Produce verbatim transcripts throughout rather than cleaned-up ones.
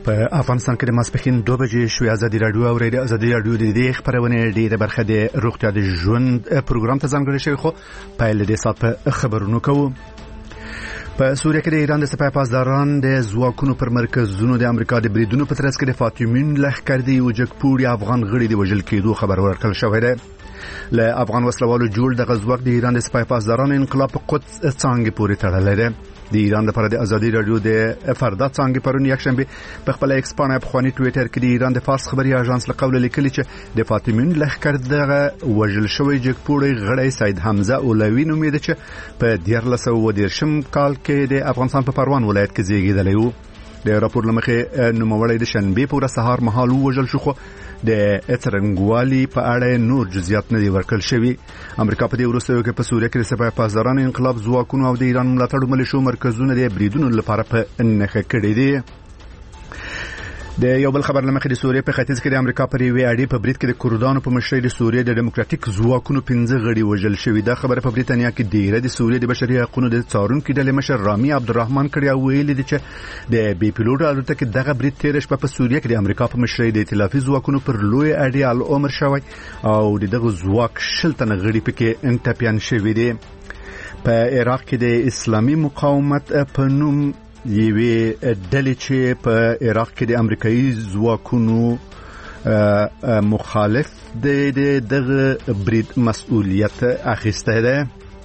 په افغانستان کې د ماسپښین دوه بجې شوې. ازادي راډیو او ریډیو ازادي راډیو د دې خبرونه ډیره برخه د روغتیا د ژوند پروګرام ته ځانګړی شوی، خو پیل د سات په خبرونو کوو. په سوریه کې د ایران د سپاه پاسداران د ځواکونو پر مرکزونو د امریکا د بریدونو په ترڅ کې د فاطمین لښکر د یو جګپوړي افغان غړي د وژل کېدو خبر ورکړل شوی دی. له افغان وسلوالو جوړ د غزوک د ایران د سپاه پاسداران انقلاب په قدس څنګه پورې تړلی دی. د ایران لپاره د ازادي راډیو د فردا څنګه پرون یکشنبه په خپل ایکس باندې په خواني ټوئیټر کې د ایران د فارس خبري اژانس له قوله لیکلي چې د فاطمین لښکر دغه وژل شوی جګپوړي غړی سید حمزه اولوی نومېده چې په دیارلس سوه اووه دېرشم کال کې د افغانستان په پروان ولایت کې زیږیدلی و. د راپور لمخې نوموړی د شنبه په ورځ سهار مهال وژل شو، خو د څرنګوالي په اړه نور جزئیات نه دي ورکړل شوي. امریکا په دې وروستیو کې په سوریه کې د سپاه پاسداران انقلاب ځواکونو او د ایران ملاتړو ملیشو مرکزونه د بریدونو لپاره په نښه کړي دي. د یو بل خبر لمخې د سوریه په ختیځ کې د امریکا پر یوې اډې په برید کې د کردانو په مشرۍ د سوریه د ډیموکراتیک ځواکونو پنځه غړي وژل شوي. دا خبره په بریتانیا کې ډیره د سوریه د بشري حقوقو د څارونکو ډلې مشر رامي عبدالرحمن کړی او ویلي دي چې د بي پیلوټ الوتکې دغه برید تیر شپه په سوریه کې د امریکا په مشرۍ د ائتلافي ځواکونو پر لوی اډې العمر شوی او دغه ځواک شل تنه غړي پکې انټپیان شوي دي. په عراق کې د اسلامي مقاومت په نوم یوه ډلې چې په عراق کې د امریکایي ځواکونو مخالف د دغه برید مسؤلیت اخیسته ده.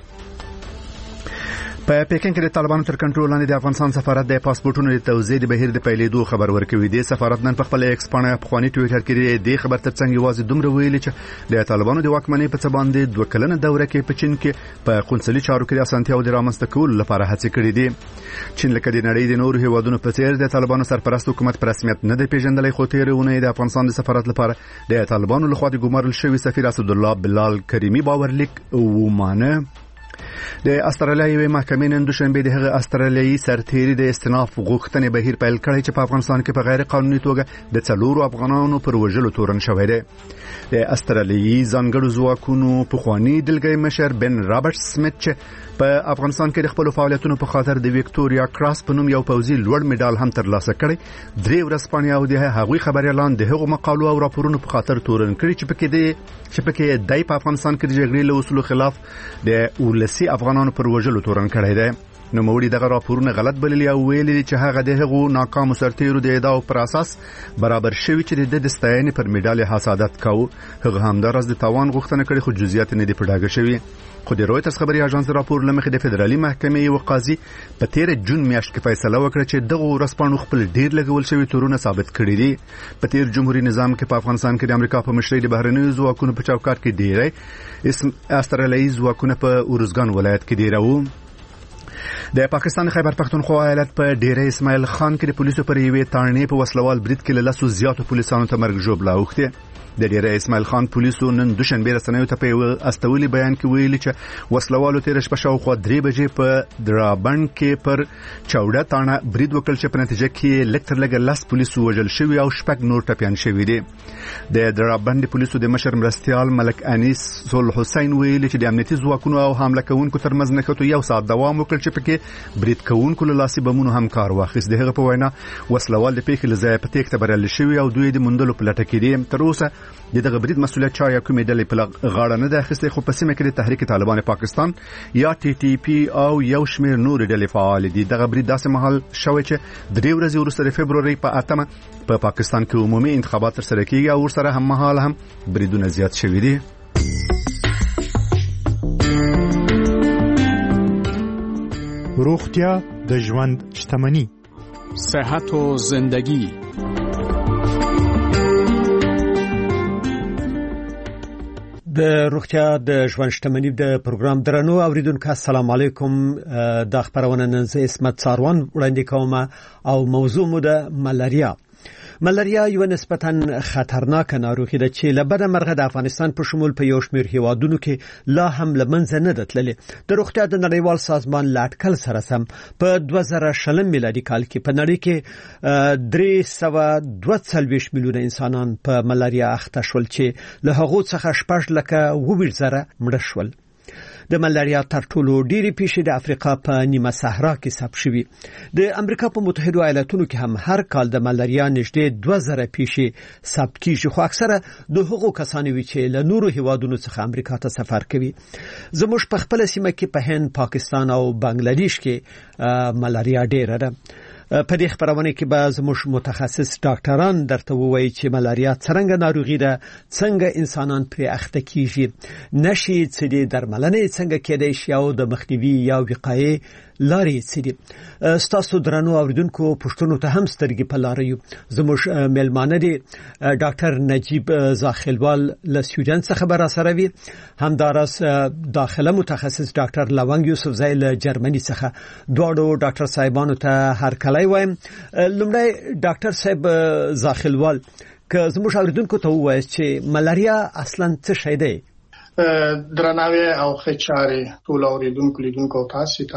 په پکین کې د طالبانو تر کنټرول لاندې د افغانستان سفارت د پاسپورتونو د توزیع د بهیر د پیلېدو خبر ورکوي. د سفارت نن په خپل ایکس باندې په خواني ټوئیټر کې د خبر ترڅنګ یوازې دومره ویلي چې د طالبانو د واکمنۍ په څه باندې دوه کلنه دوره کې په چین کې په قونسلي چارو کې د اسانتیاو د رامنځته کولو لپاره هڅې کړې دي. چین لکه د نړۍ د نورو هیوادونو په څیر د طالبانو سرپرست حکومت پر رسمیت نه دی پیژندلی، خو تیرونه د افغانستان د سفارت لپاره د طالبانو لخوا د ګمارل شوی سفیر اسد الله بلال کریمی باورلیک ومانه. د استرالیا یوې محکمې نن دوشنبه د هغه استرالیایي سرتیري د استناف غوښتنې بهیر پیل کړی چې په افغانستان کې په غیر قانوني توګه د څلورو افغانانو پر وژلو تورن شوی دی. د استرالیایي ځانګړو ځواکونو پخوانی دلګی مشر بن رابرټ سمیت چې په افغانستان کې د خپل فعالیتونو په خاطر د وکټوریا کراس په نوم یو پوځي لوړ میډال هم ترلاسه کړی، درې ورځپاڼې او د هغوی خبريالان د هغو مقالو او راپورونو په خاطر تورن کړي چې پکې د چې پکې دای په افغانستان کې د جګړې له اصولو خلاف د ولسی افغانانو پر وژلو تورن کړی دی. نو موړي دغه راپورونه غلط بللي او ویلي چې هغه د هغو ناکام سرتیرو د ادعاو پر اساس برابر شوی چې د دستاینې پر میډال حسادت کاوه. هغه همدارس د تاوان غوښتنه کړې، خو جزئیات نه دي پډاګه شوی. خو د رويټرز خبري اژانس راپور لمخې د فدرالي محکمې یو قاضي په تیر جون میاشت کې فیصله وکړه چې دغه ورسپانو خپل ډیر لګول شوی تورونه ثابت کړي دي. په تیر جمهوریت نظام کې په افغانستان کې د امریکا په مشرۍ د بهرنیو ځواکونو په چوکاټ کې ډیری استرالیایي ځواکونه په اورزګان ولایت کې ډیرو. د پاکستان خیبر پختونخوا ایالت په ډیره اسماعیل خان کې د پولیسو پر یوې تانې په وسلوال برید کې له لاسو زیاتو پولیسانو ته مرګ ژوبله اوښته. د ډیره اسماعیل خان پولیسو نن دوشنبه رسنیو ته په استولي بیان کې ویلي چې وسلوالو تیر شپه شاوخوا درې بجې په درابند کې پر چوډه تانه برید وکړ چې په نتیجه کې لکتر لګ لاس پولیسو وژل شوی او شپږ نور ټپيان شوی دي. د درابند پولیسو د مشر مرستيال ملک انیس صلح حسین ویلي چې د امنیتي ځواکونو او حمله کوونکو ترمنځ نښتو یو ساعت دوام وکړ چې پکې برید کوونکو له لاسي بمونو هم کار واخیست. دغه په وینا وسلوال د پیښې لځای په تېښته بریالي شوی او دوی د موندلو په لټه کې دي. تر اوسه دغه برید مسؤلیت چا یا کومې ډلې په غاړه نه ده اخیستې، خو په سیمه کې د تحریک طالبان پاکستان یا ټي ټي پی او یو شمېر نور ډلې فعال دي. دغه برید داسې مهال شوی چې درې ورځې وروسته د فبروري په اتمه په پاکستان کې عمومي انتخابات ترسره کیږي او ورسره هم مهال هم بریدونه زیات شوي دي. روغتیا د ژوند شتمني، صحت و زندگی. د روغتیا د ژوند شتمني د پروګرام درنو اوریدونکو السلام علیکم. د خبرونه نن زه اسمت څاروان وړاندې کوم او موضوع مو د ملاریا. ملاریا یو نسبتاً خطرناک ناروغي ده چې لبد مرغه د افغانستان په شمول په یو شمېر هیوادونو کې لا هم لمنځه نه ده تللې. د روغتیا د نړیوال سازمان لاټکل سره سم په دوه زره شلم میلادي کال کې په نړۍ کې درې سوه دوه څلوېښت میلیونه انسانان په ملاریا اخته شول چې له هغو څخه شپږ لکه اووه ویشت زره مړه شول. د ملاریا تر ټولو ډېری پیښې د افریقا په نیمه صحرا کې ثبت شوې د امریکا په متحده ایالاتونو کې هم هر کال د ملاریا نږدې دوه زره پیښې ثبت کیږي خو اکثره د هغو کسانو وی چې له نورو هیوادونو څخه امریکا ته سفر کوي زموږ په خپل سیمه کې په هند پاکستان او بنگلاديش کې ملاریا ډېره ده په دې خبرونه کې به زموږ متخصص ډاکټران درته ووایي چې ملاریا څنګه ناروغي ده څنګه انسانان پرې اخته کیږي نشي څه دي درملنه څنګه کېدای شي او د مخنیوي یا وقایې لارې څه دي ستاسو درنو اوریدونکو پښتنو ته هم سترګې په لار یو زموږ ملمانه دي ډاکټر نجیب زاخلوال له سویډن څخه به را سره وي همدارس داخله متخصص ډاکټر لونګ یوسف زای له جرمني څخه دواړو ډاکټر صاحبانو ته هر کله وایم لومړی ډاکټر صاحب زاخلوال که زموږ اوریدونکو ته وایي چې ملاریا اصلا څه شی دی درناوی او خچاري ټول اوریدونکو لیدونکو تاسو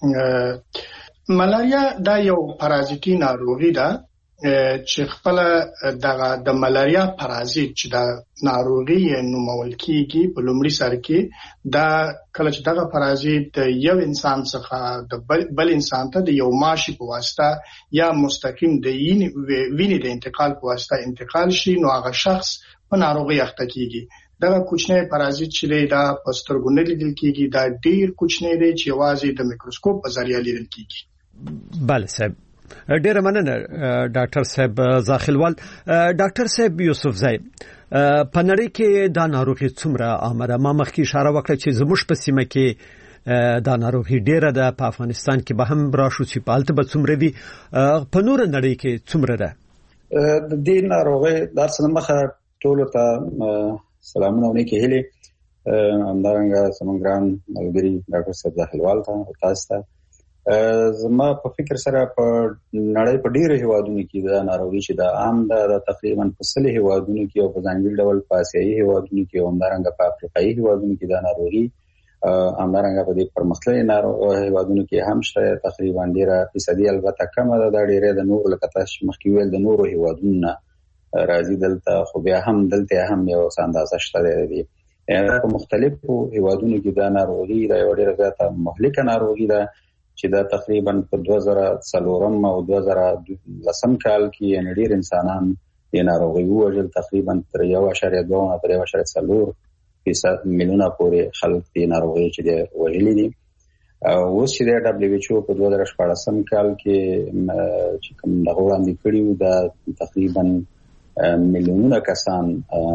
ته ملاریا دا یو پارازیتي ناروغي ده چې خپل دغه د ملاریا پارازیت چې د ناروغي نومول کیږي په لومړي سر کې دا کله چې دغه پارازیت د یو انسان څخه د بل انسان ته د یو ماشي په واسطه یا مستقیم د وینې د انتقال په واسطه انتقال شي نو هغه شخص په ناروغي اخته کیږي دا کوچنی پارازیت چې دی دا پسترګو نه لیدل کیږي دا ډیر کوچنی دی چې یوازې د میکروسکوپ په ذریعہ لیدل کیږي بله صاحب ډیره مننه ډاکټر صاحب زاخلوال ډاکټر صاحب یوسف زای په نړۍ کې دا ناروغي څومره عامه ده ما مخکې اشاره وکړه چې زموږ په سیمه کې دا ناروغي ډیره ده په افغانستان کې به هم راشو چې په الته به څومره وي په نور نړۍ کې څومره ده د دې ناروغي درسنه مخه ټول ته سلامونه ونکي هلي همدارنګه سمګران ملګری ډاکټر صاحب زاخلوال ته تاسو ته زما په فکر سره په نړۍ په ډیره هیوادونو کې دا ناروغي چې دا عام ده تقریبا په سل هیوادونو کې او په ځانګړي ډول په آسیایي هیوادونو کې او همدارنګه په افریقایي هیوادونو کې دا ناروغي همدارنګه په دې پرمختللي ناروغ هیوادونو کې هم شته تقریبا ډیره فیصدي البته کمه ده دا ډیره د نور لکه تاسو مخکې ویل د نورو هیوادونو راځي دلته خو بیا هم دلته هم یو اندازه شته دی په مختلفو هیوادونو کې دا ناروغي دا یو ډیره زیاته مهلکه ناروغي ده چې دا تقریبا په دوه زره څلورم او دوه زره لسم کال کې نړۍ انسانان د ناروغي وژل تقریبا تر یو اعشاریه دوه نه تر یو اعشاریه څلور فیصد میلیونه پورې خلک د ناروغي چې د وژلي دي اوس چې د دبليو ایچ او په دوه زره شپږم کال کې چې کوم دغه وړاندې کړیو دا تقریبا میلیونونه کسان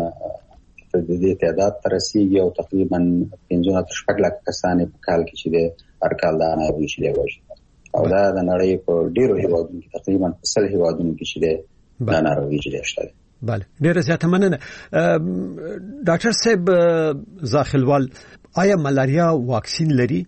د دې تعداد تر رسیدي او تقریبا پنځه تر شپږ لک کسان په کال کې چې د هر کال دا ناروغي چې دی وژل او دا د نړۍ په ډیرو هیوادونو کې تقریبا په سل هیوادونو کې چې دی دا ناروغي چې دی شته. بله ډیره زیاته مننه ډاکټر صاحب زاخلوال آیا ملاریا واکسین لري؟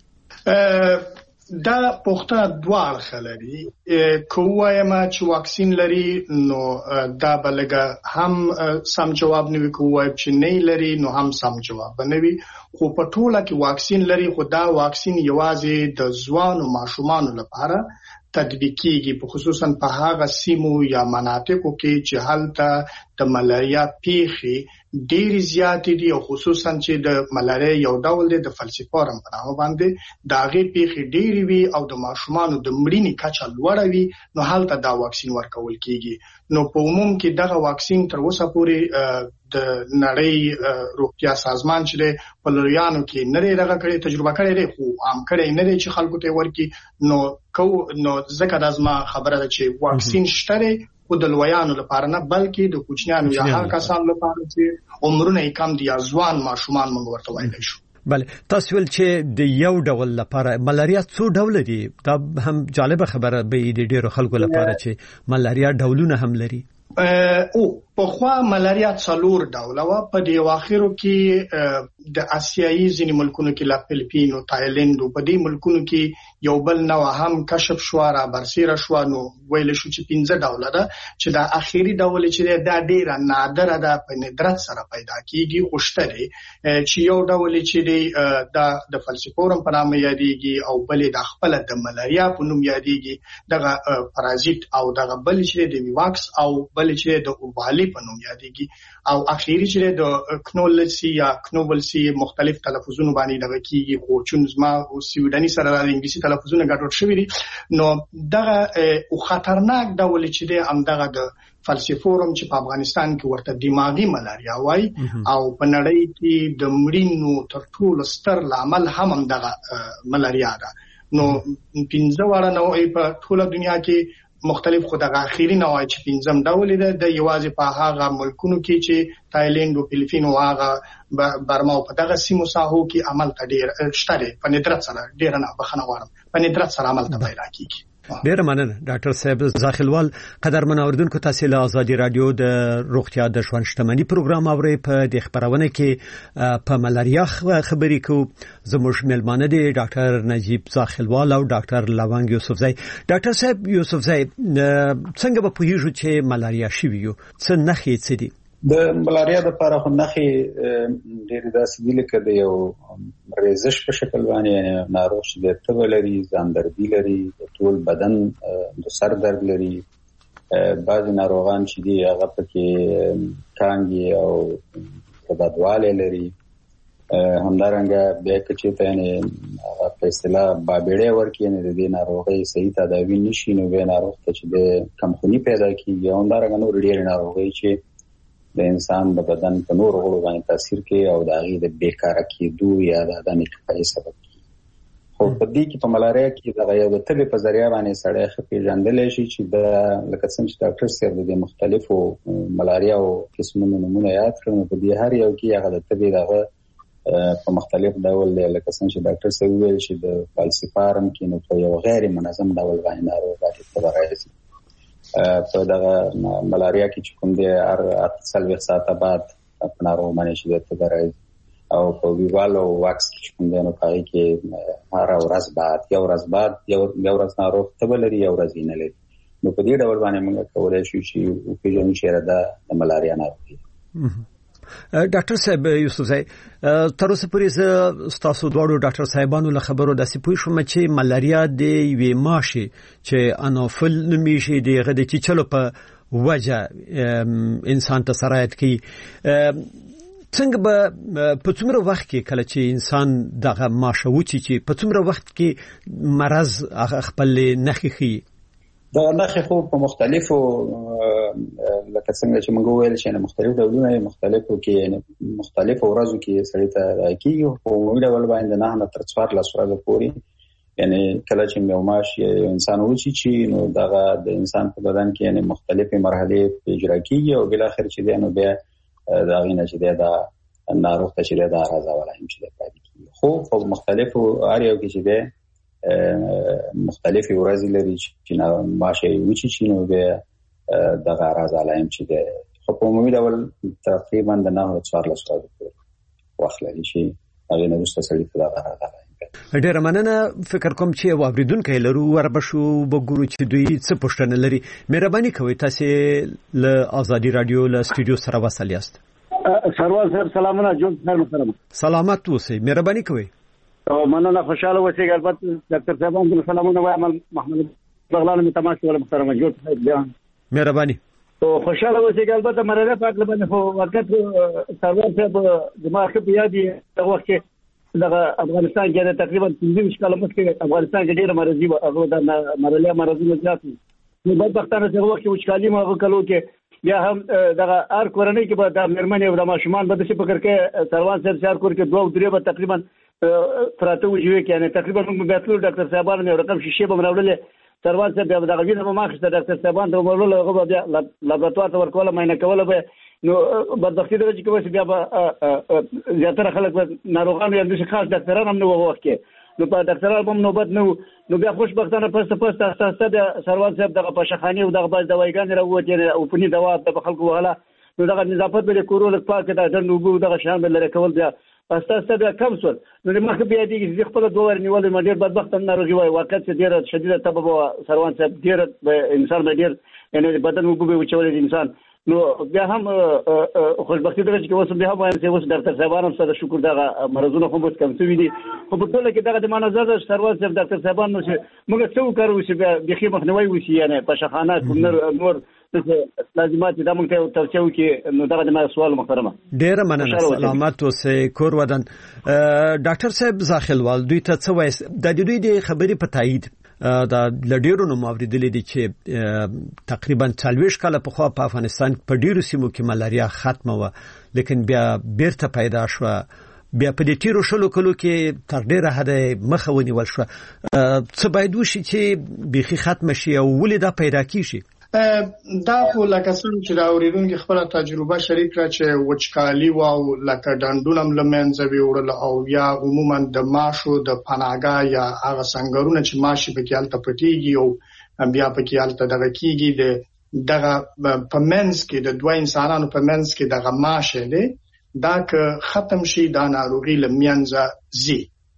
دا پوښتنه دوه اړخه لري کومه ما چې واکسین لري نو دا بلګه هم سم جواب نه وي کومه چې نه لري نو هم سم جواب نه وي خو په ټوله کې واکسین لري خو دا واکسین یوازې د ځوانو ماشومانو لپاره تطبیق کیږي په خصوصا په هغه سیمو یا مناطقو کې چې هلته د ملاریا پیښې ډېر زیات دي او خصوصا چې د ملاریا یو ډول دی د فلسفورم په نامه باندې دا غي پیښې ډېر وي او د ماشومانو د مړینې کچه لوړه وي نو هلته دا واکسین ورکول کیږي نو په عموم کې دغه واکسین تر اوسه پورې د نړۍ روغتیا سازمان چې په لویانو کې نه لري کړي تجربه کړي لري خو عام کړي نه لري چې خلکو ته ورکی نو کو نو ځکه د ازما خبره ده چې واکسین شته خو د لویانو لپاره نه بلکې د کوچنیانو یا هر کسان لپاره چې عمرونه کم دي یا ځوان ماشومان موږ ورته وایلی شو. بله تاسو ول چې د یو ډول لپاره ملاریا څو ډول دي دا هم جالب خبره به د ډیرو خلکو لپاره چې ملاریا ډولونه هم لري او په خوا ملاریا څلور ډوله و په دې واخرو کې د آسیایي ځینې ملکونو کې لا فلیپین او تایلند په دې ملکونو کې یو بل نو هم کشف شو را برسیره شو نو ویل شو چې پنځه ډوله ده چې دا اخیری ډول چې دا ډیره نادره ده په ندرت سره پیدا کیږي خوشته دی چې یو ډول چې دی دا د فلسفورم په نامه یادېږي او بل د خپل د ملاریا په نوم یادېږي دغه پارازیت او دغه بل چې دی ویواکس او بل چې د اوبالي فامیلی په نوم یادېږي او اخیری چې د کنولسی یا کنوولسی مختلف تلفظونه باندې دغه کیږي خو چون زما او سویډني سره د انګلیسي تلفظونه ګډوډ شوي دي نو دغه او خطرناک ډول چې دی هم دغه د فلسفورم چې په افغانستان کې ورته دماغي ملاریا وای او په نړۍ کې د مړینو تر ټولو ستر لامل هم دغه ملاریا ده نو پنځه وړه نوعي په ټوله دنیا کې مختلف خو دغه اخیری نوعي چې پنځم ډول ده د یوازې په هغه ملکونو کې چې تایلند او فلیپین او هغه برما په دغه سیمو ساحو کې عمل تډیر شته په ندرت سره ډیر نه بخنه غواړم په ندرت سره عمل ته پیدا کیږي. ډیر مننه ډاکټر صاحب زاخیلوال. قدرمن اوریدونکو تاسو له ازادي رادیو د روغتیا د ژوند شتمنۍ پروګرام اورئ. په د خبرونه کې په ملاریا خبرې کو زموږ ملمانه دي ډاکټر نجیب زاخیلوال او ډاکټر لونګ یوسفزئی. ډاکټر صاحب یوسفزئی څنګه به پوهیږو چې ملاریا شوی یو څه نښې څه دي؟ د ملاریا د لپاره خو نښې ډېرې داسې دي لکه د یو ریزش په شکل باندې یعنې ناروغ چې د تبه لري ځاندردي لري د ټول بدن د سر درد لري بعضې ناروغان چې دي هغه پکې کانګې او بدوالی لري همدارنګه بیا که چېرته یعنې هغه په اصطلاح بابېړی ورکړي یعنې د دې ناروغۍ صحیح تداوي نه شي نو بیا ناروغ ته چې د کمخوني پیدا کېږي او همدارنګه نور ډېرې ناروغۍ چې د انسان د بدن په نور غړو باندې تاثیر کوي او د هغې د بیکاره کېدو یا د عدم ارتقایي سبب کېږي. خو په دې کې په ملاریا کې دغه یو د تبې په ذریعه باندې سړی ښه پېژندلی شي چې د لکه څنګه چې ډاکټر صاحب د مختلفو ملاریاو قسمونو نومونه یاد کړل نو په دې هر یو کې هغه د تبې دغه په مختلف ډول دی لکه څنګه چې ډاکټر صاحب وویل چې د فالسیپارم کې نو په یو غیر منظم ډول باندې ناروغ باندې تبه راځي. په دغه ملاریا کې چې کوم دی هر اته څلوېښت ساعته بعد په ناروغ باندې چې د تبه راځي او په ویوالو واکس کې چې کوم دی نو په هغې کې هره ورځ بعد یو ورځ بعد یو ورځ ناروغ تبه لري یو ورځ یې نه لري نو په دې ډول باندې موږ کولی شو چې وپېژنو چې دا د ملاریا ناروغي ده. ډاکټر صاحب یوسفزئی تر اوسه پورې زه ستاسو دواړو ډاکټر صاحبانو له خبرو داسې پوه شوم چې ملاریا د یوې ماشي چې انوفل نومیږي د هغه د چیچلو په وجه انسان ته سرایت کوي. څنګه به په څومره وخت کې کله چې انسان دغه ماشه وچی چې په څومره وخت کې مرض خپل نښې ښیي؟ دا نښې خو په مختلفو لکه څنګه چې موږ وویل چې مختلف ډولونه یې مختلفو کې مختلفو ورځو کې سړي ته راکېږي خو عمومي ډول باندې نه نه تر څوارلس ورځو پورې یعنې کله چې یو ماش انسان وچیچي نو دغه د انسان په بدن کې یعنې مختلفې مرحلې اجرا کېږي او بالاخره چې دی نو بیا د هغې نه چې دی دا ناروغ ته چې دی دا اغازه ولایم چې دی پاتې کېږي. خو په مختلفو هر یو کې چې دی مختلفې ورځې لري چې ماشه یې وچیچي نو بیا دغه اغاز علایم چې دی خو په عمومي ډول تقریبا د نهه څوارلس ورځو پورې وخت لري چې هغې نه وروسته سړي ته دغه اغاز علایم کوي. ډېره مننه. فکر کوم چې یو اورېدونکی لرو وربشو وګورو چې دوی څه پوښتنه لري. مهرباني کوئ تاسې له ازادي راډیو له سټوډیو سره وصل یاست. سروال صاحب سلامونه جون محترم سلامت اوسئ. مهرباني کوئ. او مننه خوشاله اوسئ. البته ډاکټر صاحبان سلامونه وایم محمد بغلان می تماس کوله محترم جون صاحب مهرباني. تو خوشاله اوسئ. البته مرله پاک لبنه خو وخت سروال صاحب دماغ په یادي د وخت دغه افغانستان کې تقریبا پنځه کاله مخکې افغانستان کې ډېر مرضی او د مرله مرضونه زیات نو په پښتانه څخه وخت وچکالي مو وکړو کې بیا هم دغه ار کورنۍ کې به د مرمنې او د ماشومان به د څه فکر کې سروان صاحب څار کور کې دوه درې به تقریبا پراته وجوي کې نه تقریبا موږ به ټول ډاکټر صاحبانو نه رقم شیشه به راوړل سروان صاحب بیا دغه وینه به ماخسته ډاکټر صاحبان ته ورول هغه بیا لابراتوار ته ورکول مینه کوله به نو بدبختی درجه کې وسی بیا زیاتره خلک ناروغان یې د خاص ډاکټرانو هم نو وخت کې نو په ډاکټرانو هم نوبت نو نو بیا خوشبختانه پسته پسته اساسه د سروان صاحب دغه پښخانی او دغه باز دوايګان راووتې او په دوا د خلکو وهله نو دغه نظافت به کورول پاک د دنو وګو دغه شان لري کول بیا اساسه بیا کم سول نو مخه بیا دي چې خپل دوه ور نیول ما ډیر بدبخت ناروغي وای واقعیت ډیره شدیده تبه سروان صاحب ډیر انسان به ډیر یعنی بدن وګو به وچول انسان نو بیا هم خوشبختی درجه کې وسم بیا هم وایم چې اوس ډاکټر صاحبانو سره شکر دغه مرزونه خو بس کم شوی دي خو په ټول کې دغه د منظر سروان صاحب ډاکټر صاحبانو چې موږ څو کارو چې بیا بخي مخنوي وسی یعنی په شخانه کوم نور لازمات د موږ ته توصیه وکړي نو دا د سوال محترمه ډیره مننه سلامات اوسئ کور ودان ډاکټر صاحب زاخلوال دوی ته څه وایي د دوی د خبرې په تایید دا لډیرو نو موریدلې دي چې تقریبا چالويش کاله په خوا په افغانستان په ډیرو سیمو کې ملاریا ختمه و لیکن بیا بیرته پیدا شو بیا په دې تیرو شلو کلو کې تر ډیره حد مخه ونیول شو څه باید وشي چې بيخي ختم شي او ولې دا پیدا کیږي دا خو لکه څنګه چې دا اوریدونکو خپل تجربه شریک کړه چې وچکالي او لکه ډنډونم لمنځه ویوړل او یا عموما د ماشو د پناګا یا هغه څنګهونه چې ماشي په کېالته پټيږي او بیا په کېالته دغه کیږي د دغه پمنس کې د دوه انسانانو پمنس کې دغه ماشه دی دا که ختم شي دا ناروغي لمنځه زی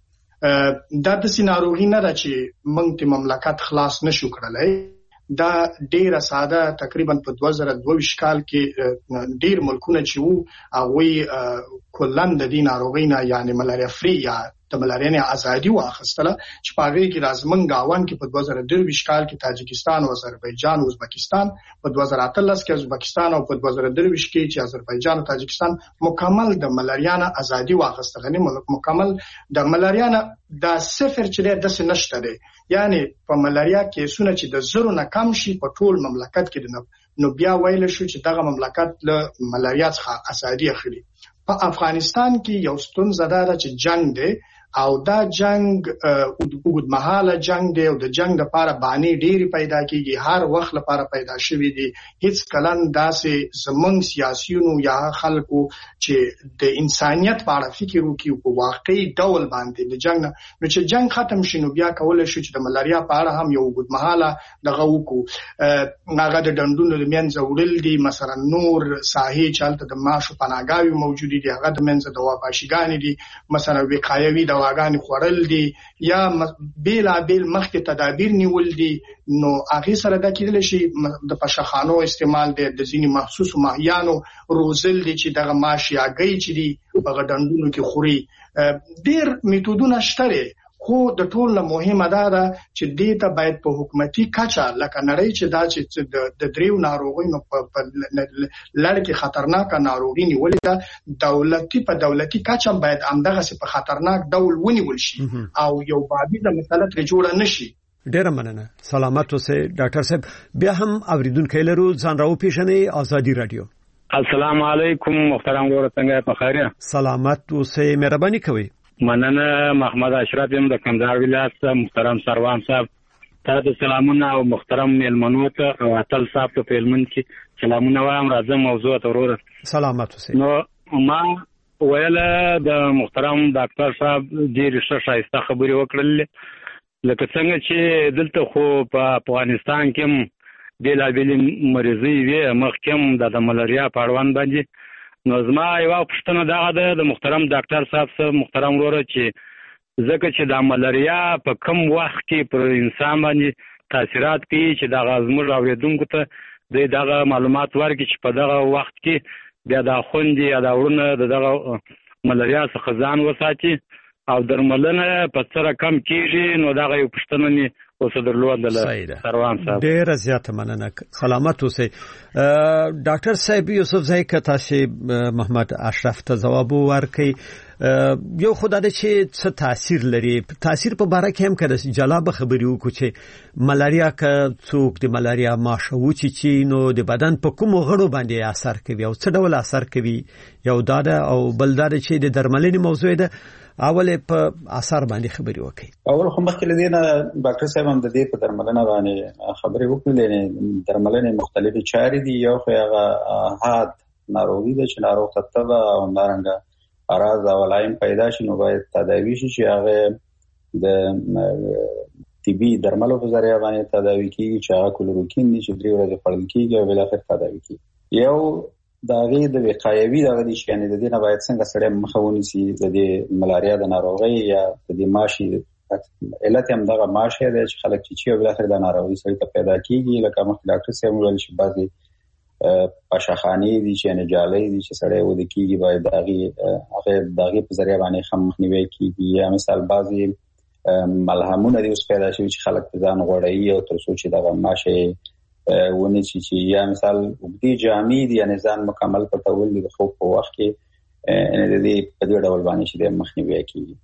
دا د سيناروغي نه راځي موږ ته مملکت خلاص نشو کړلای دا ډیره ساده تقریبا په دوه زره دوه کال کې ډیر ملکونه چې وو هغه کلن د دین ناروغینا یعنی ملاریا فری یا د ملاریا نه ازادي واخستله چې پاغي کې رازمن گاوان کې په دوه زره دوه کال کې تاجکستان او آذربایجان او ازبکستان په دوه زره اتلس کې ازبکستان او په دوه زره دوه کې چې آذربایجان او تاجکستان مکمل د ملاریا نه ازادي واخستله نه مکمل د ملاریا نه د صفر چې د نشته دی یعنی په ملاریا کې سونه چې د زرو نه کم شي په ټول مملکت کې نو بیا ویل شو چې دغه مملکت له ملاریا څخه ازادي اخلي په افغانستان کې یو ستونزه ده چې جنگ دی او دا جنگ اوږد مهاله جنگ دی او د جنگ لپاره باندې ډېری پیدا کیږي هر وخت لپاره پیدا شوی دی هیڅ کلن داسې زمون سیاسيونو یا خلکو چې د انسانيت په اړه فکر وکړي په واقعي ډول باندې د جنگ نو چې جنگ ختم شي نو بیا کولای شي چې د ملاریا په اړه هم یو اوږد مهاله دغه وکړو هغه د ډنډونو د منځ وړل دي مثلا نور ساحې چالت د ماشو پناګاوي موجود دي هغه د منځ د واباشګان دي مثلا وقایوي د واغان خورل دي یا بیل بیل مخکې تدابیر نیول دي نو هغه سره د کېدل شي د پشخانو استعمال دي د ځینی مخصوص ماهیانو روزل دي چې دغه ماشي اگې چې دي په غډندونو کې خوري ډیر میتودونه شته خو د ټول له مهمه ده چې دیتا باید په حکومتي کچه لکه نړۍ چې دا چې د دریو ناروغیو په لړ کې خطرناک ناروغي نیولې ده دولتي په دولتي کچه باید همدغه په خطرناک ډول ونیول شي او یو بابیزه مسله تر جوړه نشي ډیره مننه سلامات اوسئ ډاکټر صاحب بیا هم اوریدونکو لرو ځان راو پیښنې ازادي رادیو السلام علیکم محترم ګور څنګه په خیره سلامات اوسئ مهرباني کوئ مننه محمد اشرف یم د کندهار ولایت محترم سروان صاحب ته د سلامونه او محترم میلمنو ته او اتل صاحب ته پیلمن کې سلامونه وایم راځم موضوع ته وروره سلامات اوسئ نو ما ویل د محترم ډاکټر صاحب ډیر ښه خبرې وکړل لکه څنګه چې دلته خو په افغانستان کې د لابل مریضي وي مخکې د ملاریا په اړوند باندې نو زما یو پښتنه دغه د محترم ډاکټر صاحب سره محترم وروره چې ځکه چې د ملاریا په کم وخت کې پر انسان باندې تاثیرات کوي چې دغه زموږ اوریدونکو ته د دغه معلومات ورکړي چې په دغه وخت کې بیا د خوندې یا د ورونه دغه ملاریا څخه ځان وساتي او درملنه په سره کم کیږي نو دغه یو پښتنه نه اوس درلودل سروان صاحب ډیر زیات مننه سلامات اوسئ ډاکټر صاحب یوسف زئی کتا چې محمد اشرف ته جواب ورکړي یو خدای چې څه تاثیر لري تاثیر په باره کې هم کړه جلاب خبري وکړو چې ملاریا که څوک د ملاریا ماشوچی چې نو د بدن په کوم غړو باندې اثر کوي او څه ډول اثر کوي یو داده او بل داده چې د درملنې موضوع ده اول په اثر باندې خبري وکړي اول خو مخکې لدينا ډاکټر صاحب هم د دې په درملنه باندې خبري وکړلې درملنه مختلفي چاري دي یو خو هغه حاد ناروغي ده چې ناروغ ته تبه او نارنګ اراز او لایم پیدا شي نو باید تداوی شي چې هغه د طبي درملو په ذریعہ باندې تداوی کیږي چې هغه کلوروکین دي چې درې ورځې خورل کیږي او بل اخر تداوی کیږي یو دا غي د وقایوي د غدي شي یعنی د دې نه باید څنګه سړی مخاوني سي د دې ملاریا د ناروغي یا د دې ماشي علت هم دغه ماشه ده چې خلک چې او بل اخر د ناروغي سره ته پیدا کیږي لکه مخ ډاکټر سیم ویل شي بعضي پاشخانی دي چې نه جالي دي چې سړی و د کیږي باید دغه هغه دغه په ذریعہ باندې خم مخنیوي کیږي یا مثال بعضي ملهمونه دي اوس پیدا شي چې خلک ځان غوړي او تر څو چې دغه ماشه ونه چې یا مثال وګړي جامع دي یا نظام مکمل پټول دي خو په وخت کې ان دې په دې ډول باندې چې د مخنیوي کوي.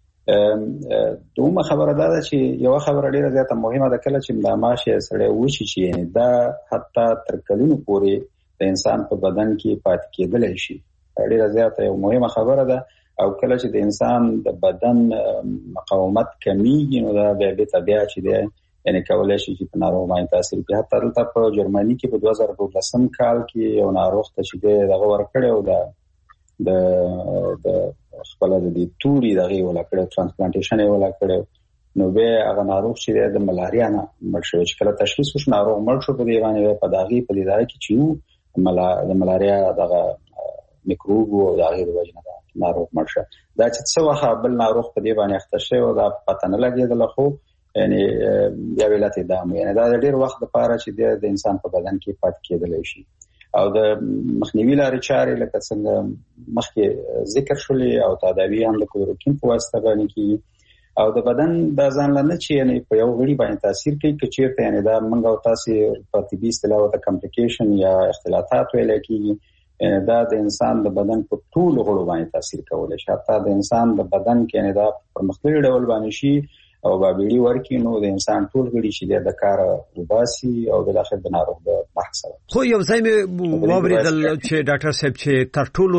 دومره خبره ده چې یو خبره ډیره زیاته مهمه ده کله چې د ماشه سره وشي چې دا حتی تر کلونو پورې د انسان په بدن کې پاتې کېدلی شي. ډیره زیاته یو مهمه خبره ده او کله چې د انسان د بدن مقاومت کمیږي نو دا به به طبيعه چې ده یعنی کولای شي چې په ناروغ باندې تاثیر کوي. حتی دلته په جرمني کې په دوه زره دولسم کال کې یو ناروغ ته چې دغه ورکړی او د د د خپل د توري دغه ولکړی ترانسپلانټیشن یې ولکړی نو به هغه ناروغ چې د ملاریا نه مړ شو چې کله تشخیص وشو ناروغ مړ شو په دی باندې په داغي په دی ځای کې چې ملا د ملاریا دغه میکروب او دغه د وجنه ناروغ مړ شو. دا چې څه وخت بل ناروغ په دی باندې اخته شو دا پته نه لګیدل خو یعنی یا ویلات دامو یعنی دا ډیر وخت لپاره چې د انسان په بدن کې پات کېدلی شي او د مخنیوي لارې چارې لکه څنګه مخکې ذکر شولې او تداوی هم د کلوروکین په واسطه باندې کیږي او د بدن د ځان لنه چې یعنی په یو غړي باندې تاثیر کوي چې چیرته یعنی دا منګ او تاسو په طبي اصطلاح ته کمپلیکیشن یا اختلالات ویل کیږي دا د انسان د بدن په ټول غړو باندې تاثیر کوي. حتی د انسان د بدن کې یعنی دا پرمختللي ډول باندې شي او بابېړي ورکی نو د انسان ټول غړي چې د کار وباسي او بل اخر د ناروغ د محصول. خو یو ځای مې ووریدل چې ډاکټر صاحب چې تر ټولو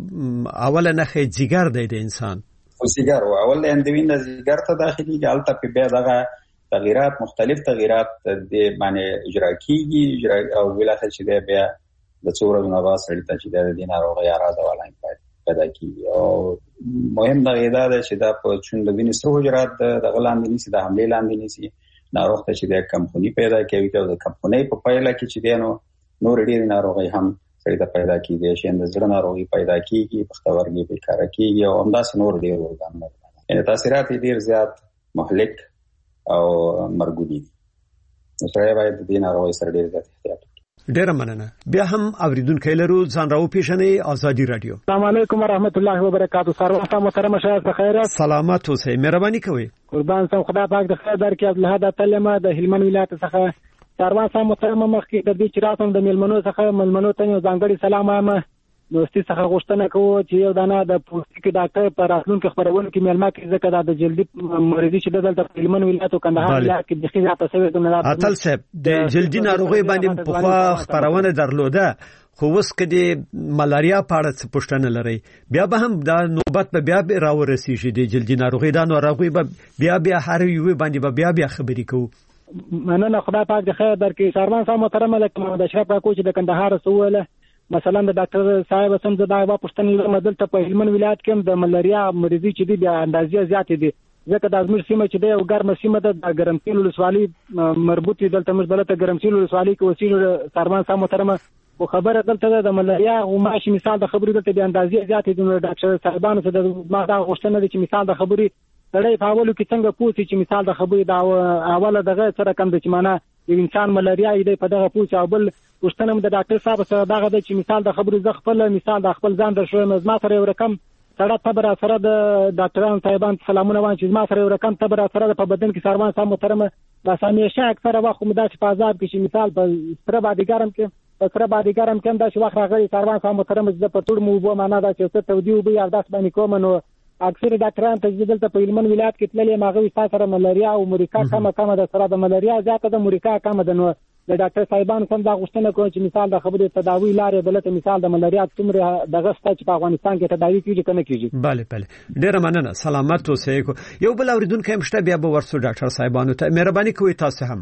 اوله نښه جګر دی د انسان. او جګر او اول اندوین د جګر ته داخلي حالت په بیا دغه تغیرات مختلف تغیرات د معنی اجرا کیږي او بل اخر چې بیا د څورو نه واسطه چې د دې ناروغ یا راځه ولا نه پیدا کیږي. او مهم دا غیدا ده چې دا په چون د وینې سره حجرات د غلاندې نشي د حمله لاندې نشي ناروغ ته چې د کمپونی پیدا کوي او د کمپونی په پایله کې چې دینو نور ډیر ناروغي هم سړي ته پیدا کیږي چې د زړه ناروغي پیدا کیږي پښتورګي په کار کیږي او همداسې نور ډیر ورګانونه یعنی تاثیرات ډیر زیات مهلک او مرګونی دي. نو سره باید د ناروغي سره ډیر زیات احتیاط ډیر مننه. بیا هم اوریدونکو لرو ځان راو پیښنې ازادي رادیو. السلام علیکم ورحمت الله وبرکاتہ. سرواستا محترم شاه خیرات سلامات اوسئ مهرباني کوئ. قربان سم خدا پاک د خیر درکې از له دا تلمه د هلمند ولایت څخه سرواستا محترم مخکې د دې چې راتم د ملمنو څخه ملمنو ته ځانګړي سلام وایم. دوستي څخه غوښتنه کوو چې یو دانه د پوستکي ډاکټر پر راتلونکو خبرونه کې ملما کې ځکه د جلدي مریضي چې دلته په هلمند ولایت او کندهار ولایت کې د خیزه تاسو ته اتل صاحب د جلدي ناروغي باندې په خوا خبرونه درلوده خو اوس کې د ملاریا په اړه څه پوښتنه لري بیا به هم دا نوبت به بیا راورسیږي د جلدي ناروغي دا ناروغي به بیا بیا هر یو باندې به بیا بیا خبرې کوو. مننه خدای پاک د خیر درکې. سروان صاحب محترم ملک محمد اشرف کاکو چې د کندهار سوله مثلا د ډاکټر صاحب سم زدا غوا پښتنې لرم دلته په هلمند ولایت کې د ملاریا مریضي چې دی بیا اندازې زیاتې دي ځکه د ازمیر سیمه چې دی او ګرمه سیمه ده د ګرمسیل ولسوالۍ مربوط دي دلته موږ بلته ګرمسیل ولسوالۍ کې وسیل سروان صاحب محترمه خو خبره دلته د ملاریا او ماشي مثال د خبرې دلته د اندازې زیاتې دي. ډاکټر صاحبانو ته د ما دا غوښتنه دي چې مثال د خبرې سړی په اولو کې څنګه پوښتې چې مثال د خبرې دا اوله دغه سره کم د چې معنا یو انسان ملاریا دی په دغه پوښتنه او بل پښتنه د ډاکټر صاحب سره دغه د چې مثال د خبرې ز خپل مثال د خپل ځان د شوم ما سره یو رقم سره تبر سره د ډاکټرانو صاحبان سلامونه وان چې ما سره یو رقم تبر سره په بدن کې سروان صاحب محترمه دا سمیشه اکثره وخت مدا چې په عذاب کې مثال په سره باندې ګرم کې په سره باندې ګرم کې دا چې وخت راغلی سروان صاحب محترمه د پټول مو بو معنا دا چې څه تودي وبي او داس باندې کوم نو اکثر ډاکټران ته دلته په هلمند ولایت کې تللې ماغوي سره ملاریا او موریکا کمه کمه د سره د ملاریا زیاته د موریکا کمه د نو د ډاکټر صاحبانو سم دا غوښتنه کوي چې مثال د خبرې تداوی لارې بلته مثال د ملاریا څومره دغه ست چې په افغانستان کې تداوی کیږي کنه کیږي. bale bale ډیر مننه سلامت اوسئ. یو بل اوریدونکو هم شته بیا به ورسو ډاکټر صاحبانو ته مهرباني کوئ تاسو هم.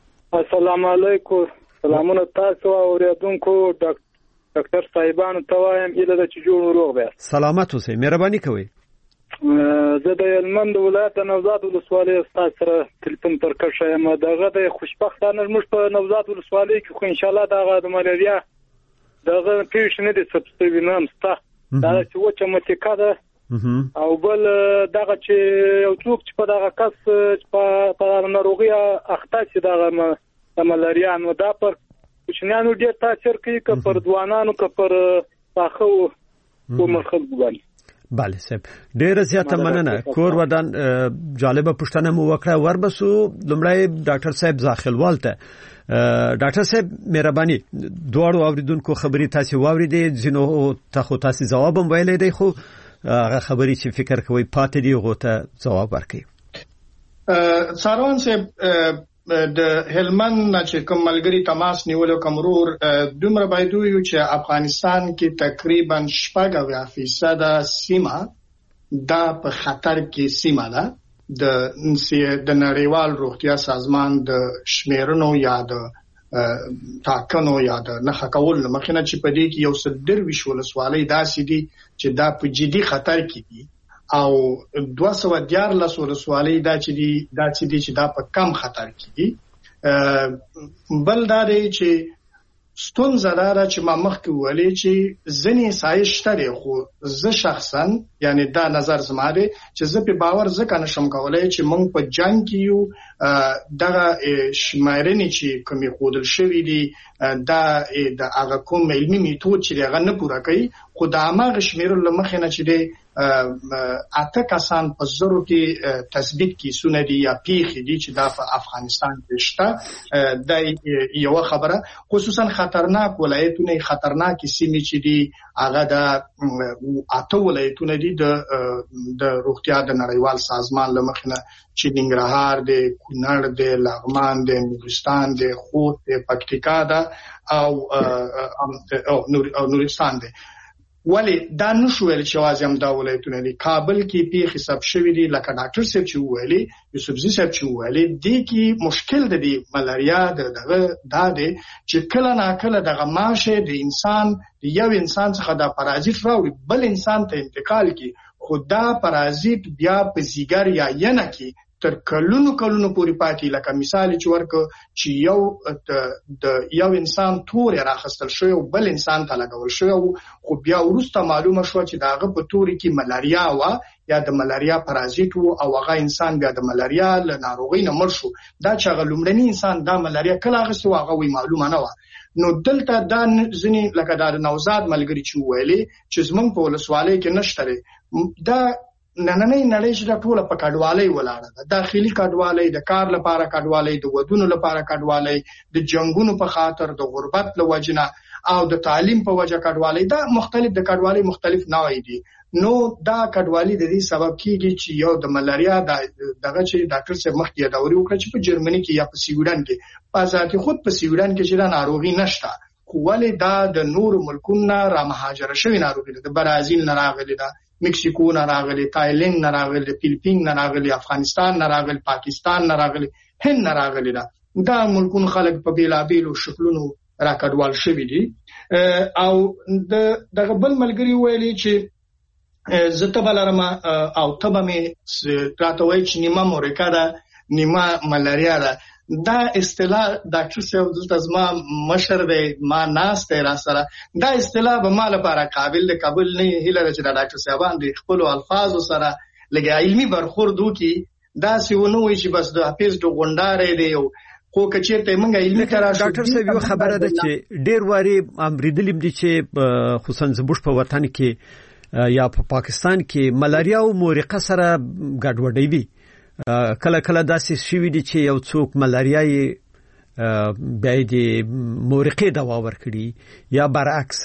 السلام علیکم. سلامونه تاسو اوریدونکو ډاکټر صاحبانو ته وایم اله د چجور روغ بیا. سلامت اوسئ مهرباني کوئ. زه د هلمند ولایت نوزاد ولسوالۍ استاد سره تلیفون پر کښه یم. دغه د خوشبختانه موږ په نوزاد ولسوالۍ کې خو ان شاء الله دغه د ملاریا دغه پیښ نه دي ثبت وینم ستا دا چې وچه متکا ده او بل دغه چې یو څوک چې په دغه کس په ناروغي اخته شي دغه د ملاریا نو دا پر کوچنیانو ډېر تاثیر کوي که پر ځوانانو که پر پاخه عمر خلکو باندې. bale صاحب ډیر زیاته مننه. کور ودان جالبه پښتنه مو وکړه وربسو لمړی ډاکټر صاحب ځاخلوال ته ډاکټر صاحب مهرباني دواړو اوریدونکو خبري تاسو واوریدې ځینو ته خو تاسو جواب هم ویلې دی خو هغه خبري چې فکر کوي پاتې دی غوته جواب ورکړي. ساروان صاحب د هلمند چې کوم ملګری تماس نیولو کمرور دومره باید ویو چې افغانستان کې تقریبا شپږ اویا فیصد سیمه دا په خطر کې سیمه ده د د نړیوال روغتیا سازمان د شمیرنو یا د ټاکنو یا د نښه کولو مخینه چې په دې کې یو څه درویش ولسوالۍ داسې دي چې دا په جدي خطر کې دي او دوه سوه دیارلس ولسوالۍ دا چې دي دا چې دي چې دا په کم خطر کې دي. بل دا دی چې ستونزه دا ده چې ما مخکې ویلې چې ځینې سایه شته خو زه شخصا یعنی دا نظر زما دی چې زه په باور ځکه نشم کولی چې موږ په جنګ کې یو دغه شمېرنې چې کومې ښودل شوي دي دا د هغه کوم علمي میتود چې هغه نه پوره کوي خو د هماغه شمېرلو له مخې نه چې دی اته کسان په زرو کې تثبیت کیسونه دي یا پیښې دي چې دا په افغانستان کې شته. دا یو خبره خصوصا خطرناک ولایتونه خطرناک سیمې چې دي هغه د اته ولایتونه دي د د روغتیا د نړیوال سازمان له مخې نه چې ننګرهار دی، کونړ دی، لغمان دی، نورستان دی، خوست دی، پکتیکا ده او او نورستان دی. ولی دا نشو ویل چې واځي هم دا ولایتونه دي. کابل کې پیښې حساب شوې دي لکه ډاکټر صاحب چې ویلي یوسفزي صاحب چې ویلي دي کې مشکل دی ملاریا دغه دا دی چې کله نا کله دغه ماشه د انسان یو انسان څخه دا پرازیت راوړي بل انسان ته انتقال کی خو دا پرازیت بیا په زیګر یا ینه کې تر کلونو کلونو پورې پاتې لکه مثال چې ورکو چې یو د یو انسان تور راخستل شوی او بل انسان ته لګول شوی خو بیا ورسته معلومه شو چې داغه په توري کې ملاریا و یا د ملاریا پرازیت او هغه انسان بیا د ملاریا له ناروغۍ نه مړ شو. دا چې هغه لومړنی انسان دا ملاریا کله غوښتو هغه وی معلومه نه و. نو دلته دا ځنی لکه دا نوزاد ملګری چې ویلي چې زمونږ په ولسوالۍ کې نشته دا نننۍ نړۍ چې دا ټوله په کډوالۍ ولاړه ده. داخلي کډوالۍ، د کار لپاره کډوالۍ، د ودونو لپاره کډوالۍ، د جنگونو په خاطر، د غربت له وجنه او د تعلیم په وجه کډوالۍ، دا مختلف د کډوالۍ مختلف نوعې دي. نو دا کډوالۍ د دې سبب کیږي چې یو د ملاریا دغه چې ډاکټر صاحب مخکې یادوري وکړه چې په جرمني کې یا په سویډن کې په ذاتي خود په سویډن کې چې دا ناروغي نشته خو ولې دا د نورو ملکونو را مهاجره شوی ناروغي ده. د برازیل نه راغلي ده، مکسیکو نه راغلي، تایلند نه راغلي، فلیپین نه راغلي، افغانستان نه راغلي، پاکستان نه راغلي، هند نه راغلي ده. دا ملکونو خلک په بیلابیلو شکلونو راکډوال شوي دي. او د دغه بل ملګری ویلي چې زه تبه لرم او تبه مې راته وایي چې نیمه مورکه ده، نیمه ملاریا ده. دا اصطلاح ډاکټر صاحب دلته زما مشر دی ما ناست دی را سره دا اصطلاح به ما لپاره قابل د قبول نه هیله چې دا ډاکټر صاحبان د خپل الفاظو سره لګي علمي برخورد وکړي. دا سی ونه وي چې بس د حافظ د غونډارې دی او خو کچېرته موږ علمي کرا ډاکټر صاحب یو خبره ده چې ډیر واري امریدلیم دي چې خصوصا زموږ په وطن کې یا په پاکستان کې ملاریا او مورقه سره ګډوډي وي. کله کله داسې شوي دي چې یو څوک ملاریا یې بیا د مورقې دوا ورکړي یا برعکس.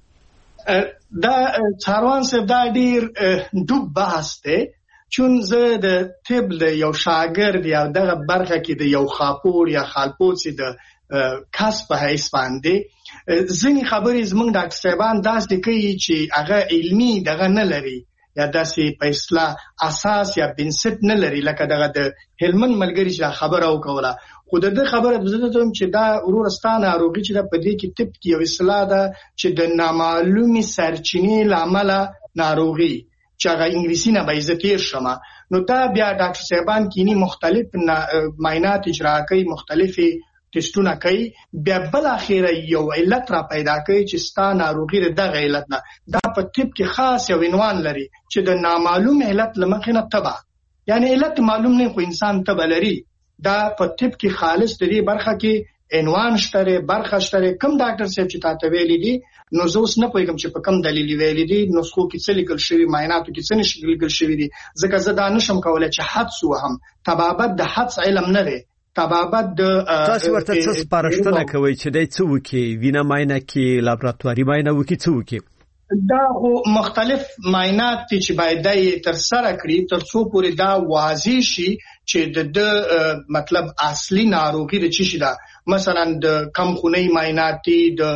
دا څاروان صاحب دا ډیر ډوب بحث دی چون زه د طب د یو شاګرد یا دغه برخه کې د یو خاپور یا خالپوڅ د کس په حیث باندې ځینې خبرې زموږ ډاکټر صاحبان داسې کوي چې هغه علمي دغه نه لري یا داسې په اصطلاح اساس یا بنسټ نه لري. لکه دغه د هلمند ملګری چې خبره وکوله خو د دې خبره زه ته چې دا ورورستانه ناروغي چې په دې کې طب کې یو اصطلاح ده چې د نامعلومي سرچینې لامل ناروغي چې هغه انګلیسي نه به عزت یې شمه. نو دا بیا ډاکټر صاحبان کینی مختلف معاینات اجرا کوي، مختلفي ټیسټونه کوي، بیا بل اخیره یو علت را پیدا کوي چې ستا ناروغي دغه علت نه. دا په طب کې خاص یو عنوان لري چې د نامعلوم علت لمخې نه تبع یعنی علت معلوم نه خو انسان تبع لري. دا په طب کې خالص د دې برخه کې عنوان شته، برخه شته. کوم ډاکټر صاحب چې تاسو ویلي دي نو زه اوس نه پوهیږم چې په کوم دلیل ویلي دي، نسخو کې څه لیکل شوی، معایناتو کې څه نشي لیکل شوی دي. ځکه زه دا نشم کولای چې حدس وهم. طبابت د حدس علم نه دی، طبابت د تاسو ورته څه سپارښتنه کوي چې د څه وکي وینه معاینه کې لابراتواري معاینه وکي څه وکي؟ دا مختلف معاینات چې باید د تر سره کړی تر څو پورې دا واضح شي چې د مطلب اصلي ناروغي د چی شي دا مثلا د کم خونی معاینات د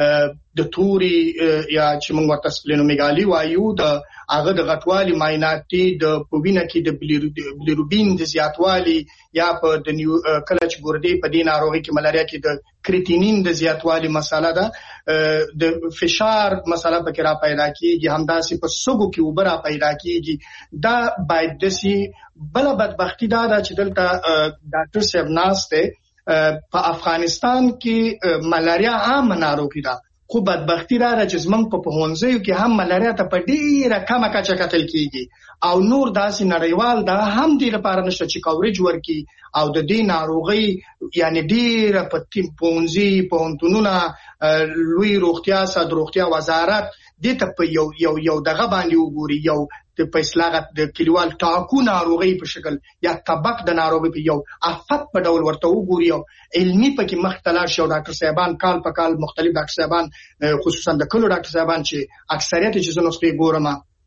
د توري یا چې موږ ورته سپلینومیګالي وایو د هغه د غټوالي معاینات د پوینه کې د بلیروبین د زیاتوالي یا په د کله چې ګردې په دې ناروغي کې ملاریا کې د کریټینین د زیاتوالي مسله ده د فشار مسله پکې را پیدا کیږي همداسې په سګو کې وبرا پیدا کیږي دا باید دسي بل بدبختی دا چې دلته ډاکټر صاحب ناشته په افغانستان کې ملاریا عام ناروغي ده خو بدبختی را چې زمنګ په پهونځیو کې هم ملاریا ته په ډیره کمه کچه کتل کیږي او نور داسې نړیوال دا هم دې لپاره نشته چې کورج ورکي او د دې ناروغي یعنی ډیره په تیم پونځي پونتونونه لوی روغتیا ساد روغتیا وزارت دې ته په یو یو یو دغه باندې وګوري یو د پیسلاغت د کلیوال ټاکو ناروغي په شکل یا تبک د ناروغي په یو افت په ډول ورته وګوري او علمي پکې مختلف شو ډاکټر صاحبان کال په کال مختلف ډاکټر صاحبان خصوصا د کلو ډاکټر صاحبان چې اکثریت چې زنه سپي ګورم